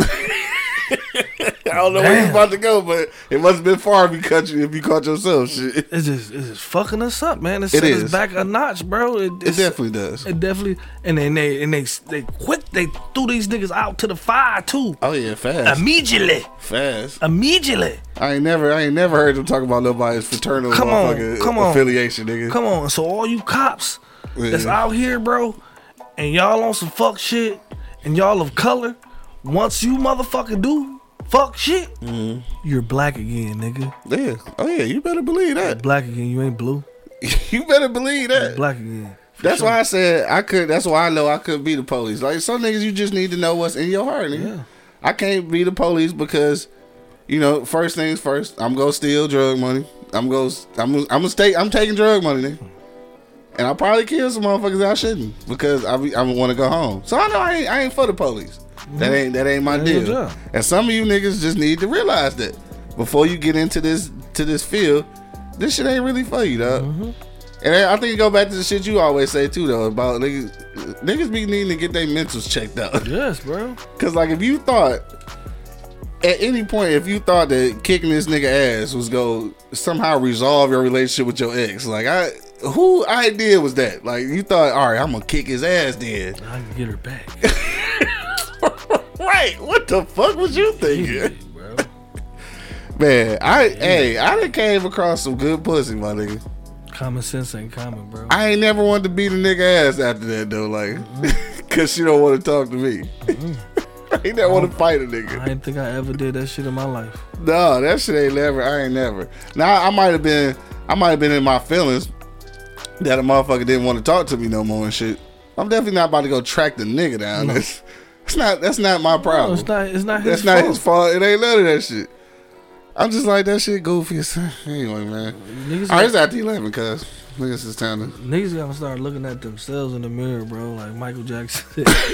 I don't know where you're about to go, but it must have been far if you caught yourself. Shit. It's just fucking us up, man. It set us back a notch, bro. It definitely does. It definitely, and then they quit. They threw these niggas out to the fire too. Oh yeah, fast. Immediately. I ain't never heard them talk about nobody's fraternal affiliation, nigga. Come on. So all you cops that's out here, bro, and y'all on some fuck shit, and y'all of color, once you motherfucker do fuck shit, you're black again, nigga. Yeah. Oh yeah, you better believe that. You're black again, you ain't blue. You better believe that. You're black again. That's why I said that's why I know I couldn't be the police. Like, some niggas, you just need to know what's in your heart, nigga. Yeah. I can't be the police because, you know, first things first, I'm gonna steal drug money. I'm taking drug money, nigga. And I'll probably kill some motherfuckers I shouldn't because I want to go home. So I know I ain't for the police. Mm-hmm. That ain't my deal. And some of you niggas just need to realize that before you get into this field, this shit ain't really for you, dog. Mm-hmm. And I think it go back to the shit you always say too, though, about niggas be needing to get their mentals checked out. Yes, bro. Cause like if you thought at any point, if you thought that kicking this nigga ass was gonna somehow resolve your relationship with your ex, like who idea was that? Like you thought, all right, I'm gonna kick his ass then. I can get her back. Right? What the fuck was you thinking? Easy, bro. Man, I done came across some good pussy, my nigga. Common sense ain't common, bro. I ain't never wanted to beat a nigga ass after that though, like, cause she don't want to talk to me. I ain't never want to fight a nigga. I didn't think I ever did that shit in my life. No, that shit ain't never. I ain't never. Now I might have been in my feelings that a motherfucker didn't want to talk to me no more and shit. I'm definitely not about to go track the nigga down. No. That's not my problem. No, it's not his That's fault. not his fault. It ain't none of that shit. I'm just like, that shit goofy as hell. Anyway, man. Niggas All right, it's after 11, cuz. Niggas is time to... Niggas gotta start looking at themselves in the mirror, bro. Like Michael Jackson.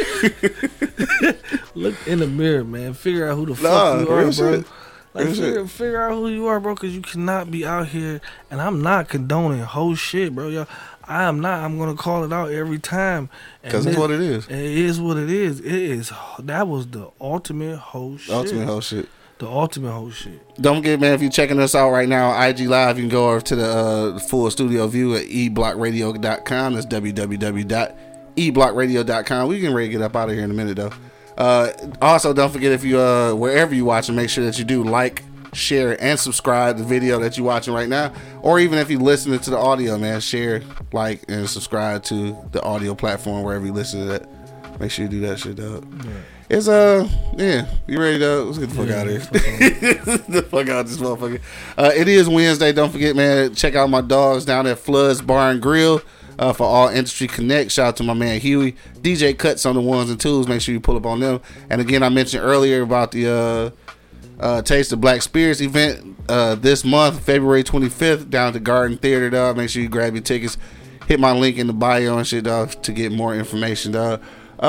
Look in the mirror, man. Figure out who the fuck you are, real bro. shit. Like Real shit. figure out who you are, bro. Cause you cannot be out here. And I'm not condoning whole shit, bro. Yo, I am not. I'm gonna call it out every time. Because that's what it is. It is what it is. It is. That was the ultimate whole shit. Ultimate whole shit. The ultimate whole shit. Don't forget, man, if you're checking us out right now on IG Live, you can go over to the full studio view at eblockradio.com. That's www.eblockradio.com. We can ready to get up out of here in a minute, though. Also, don't forget, if you wherever you're watching, make sure that you do like, share, and subscribe to the video that you're watching right now. Or even if you're listening to the audio, man, share, like, and subscribe to the audio platform wherever you listen to that. Make sure you do that shit, dog. Yeah. It's yeah, you ready, dog? Let's get the fuck out of here. The fuck out of this motherfucker. It is Wednesday. Don't forget, man, check out my dogs down at Floods Bar and Grill for all Industry Connect. Shout out to my man Huey. DJ Cuts on the ones and twos. Make sure you pull up on them. And again, I mentioned earlier about the Taste of Black Spirits event this month, February 25th, down at the Garden Theater, dog. Make sure you grab your tickets. Hit my link in the bio and shit, dog, to get more information, dog.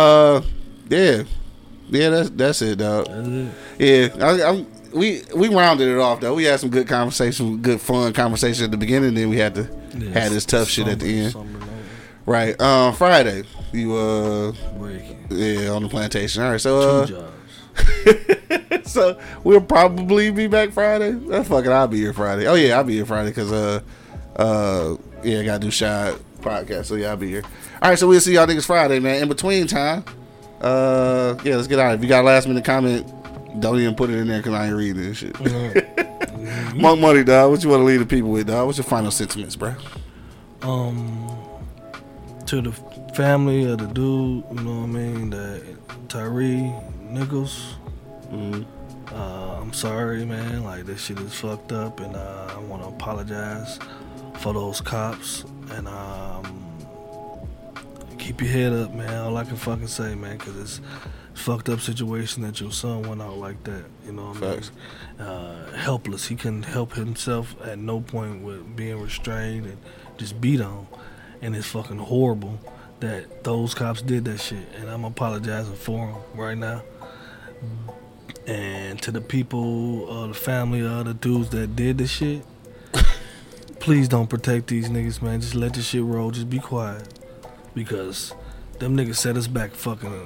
Yeah, that's it, dog. Yeah, we rounded it off though. We had some good conversation, good fun conversation at the beginning. Then we had to had this tough shit at the end. Right. Friday, you on the plantation. All right, so 2 jobs. so we'll probably be back Friday. Fuck it, I'll be here Friday. Oh yeah, I'll be here Friday because I gotta do Shy podcast. So yeah, I'll be here. All right, so we'll see y'all niggas Friday, man. In between time. Let's get out. If you got a last minute comment, don't even put it in there because I ain't reading this shit. Monk Money, dog. What you want to leave the people with, dog? What's your final sentiments, bro? To the family of the dude, you know what I mean, that Tyree Nichols. I'm sorry, man. Like, this shit is fucked up, and I want to apologize for those cops, and keep your head up, man. All I can fucking say, man, because it's a fucked up situation that your son went out like that. You know what I mean? Helpless. He couldn't help himself at no point with being restrained and just beat on. And it's fucking horrible that those cops did that shit. And I'm apologizing for him right now. And to the people, the family of the dudes that did this shit, please don't protect these niggas, man. Just let this shit roll. Just be quiet. Because them niggas set us back fucking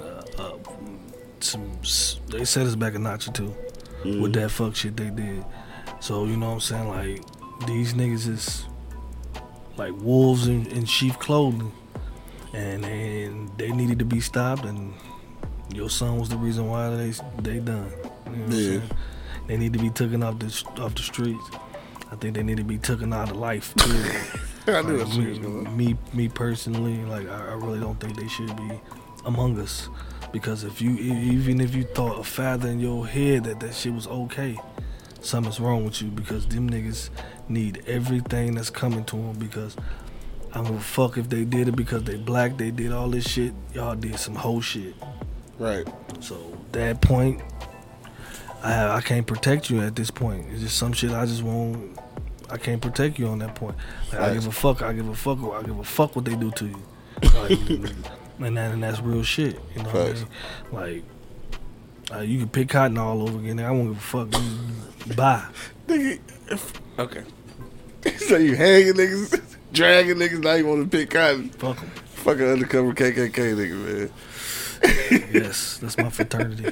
they set us back a notch or two with that fuck shit they did. So, you know what I'm saying? Like, these niggas is like wolves in sheep clothing. And they needed to be stopped, and your son was the reason why they done. You know what I'm saying? They need to be taken off the streets. I think they need to be taken out of life too. I knew me personally, like, I really don't think they should be among us, because even if you thought a father in your head that shit was okay, something's wrong with you, because them niggas need everything that's coming to them. Because I don't give a fuck if they did it because they black, they did all this shit. Y'all did some whole shit. Right. So that point, I can't protect you at this point. It's just some shit I just won't. I can't protect you on that point. Like, I give a fuck what they do to you. Like, and that's real shit. You know what I mean? Like, you can pick cotton all over again. I won't give a fuck. Bye. Okay. So you hanging niggas? dragging niggas now you want to pick cotton. Fuck 'em. Fucking undercover KKK nigga, man. Yes, that's my fraternity.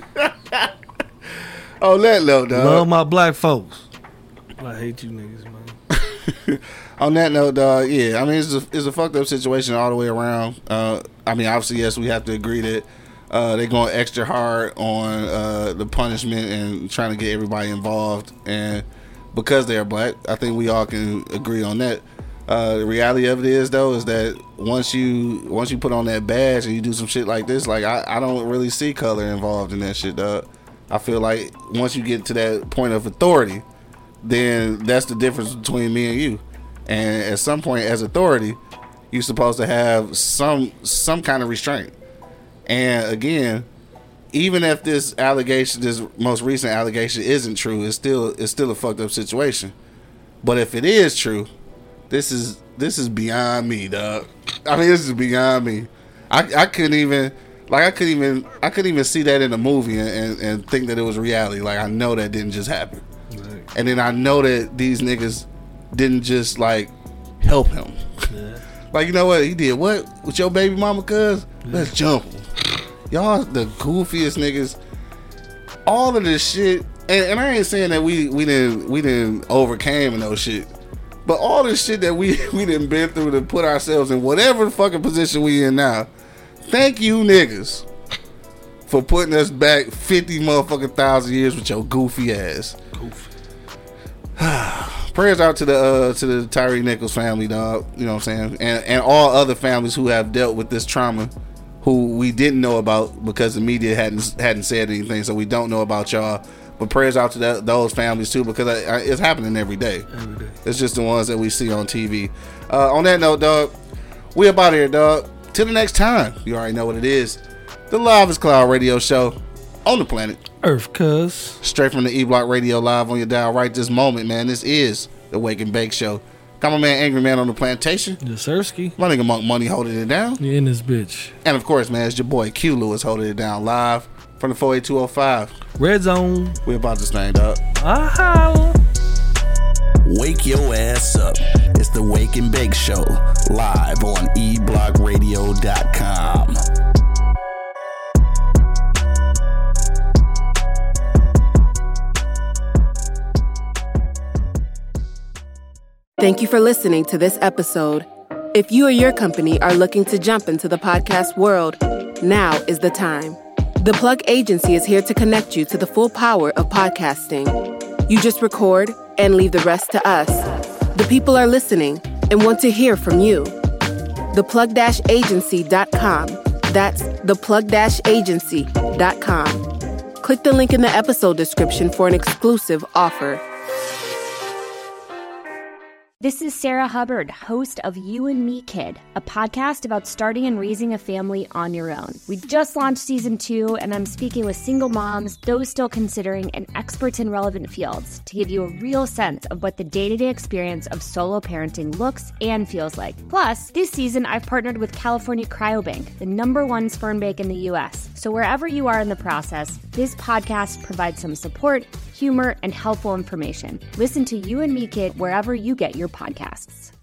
On that note, dog. Love my black folks. I hate you niggas, man. On that note, dog, yeah, I mean, it's a fucked up situation all the way around. I mean, obviously, yes, we have to agree that they're going extra hard on the punishment and trying to get everybody involved. And because they're black, I think we all can agree on that. The reality of it is, though, is that once you put on that badge and you do some shit like this, like, I don't really see color involved in that shit, dog. I feel like once you get to that point of authority, then that's the difference between me and you. And at some point, as authority, you're supposed to have some kind of restraint. And again, even if this most recent allegation isn't true, it's still a fucked up situation. But if it is true, this is beyond me, dog. I mean, this is beyond me. I couldn't even see that in a movie and think that it was reality. Like, I know that didn't just happen. Right. And then I know that these niggas didn't just like help him. Yeah. Like, you know what he did? What with your baby mama? Cuz let's jump him. Y'all the goofiest niggas. All of this shit, and I ain't saying that we didn't overcame and no shit, but all this shit that we didn't been through to put ourselves in whatever fucking position we in now. Thank you niggas for putting us back 50 motherfucking thousand years with your goofy ass. Prayers out to the Tyree Nichols family, dog. You know what I'm saying? And all other families who have dealt with this trauma, who we didn't know about because the media hadn't said anything, so we don't know about y'all. But prayers out to those families too, because it's happening every day. Every day. It's just the ones that we see on TV. On that note, dog, we up out of here, dog. Till the next time, you already know what it is. The Live is Cloud Radio Show on the planet Earth, cuz. Straight from the E-Block Radio live on your dial right this moment, man. This is the Wake and Bake Show. Got my man Angry Man on the plantation. Yes, Sirski. My nigga Monk Money holding it down. You in this bitch. And of course, man, it's your boy Q Lewis holding it down live from the 48205. Red Zone. We about this thing, dog. Aha. Wake your ass up. It's the Wake and Bake Show, live on eblockradio.com. Thank you for listening to this episode. If you or your company are looking to jump into the podcast world, now is the time. The Plug Agency is here to connect you to the full power of podcasting. You just record and leave the rest to us. The people are listening and want to hear from you. Theplug-agency.com. That's theplug-agency.com. Click the link in the episode description for an exclusive offer. This is Sarah Hubbard, host of You and Me Kid, a podcast about starting and raising a family on your own. We just launched season 2, and I'm speaking with single moms, those still considering, and experts in relevant fields to give you a real sense of what the day-to-day experience of solo parenting looks and feels like. Plus, this season, I've partnered with California Cryobank, the #1 sperm bank in the U.S. So wherever you are in the process, this podcast provides some support, humor, and helpful information. Listen to You and Me Kid wherever you get your podcasts.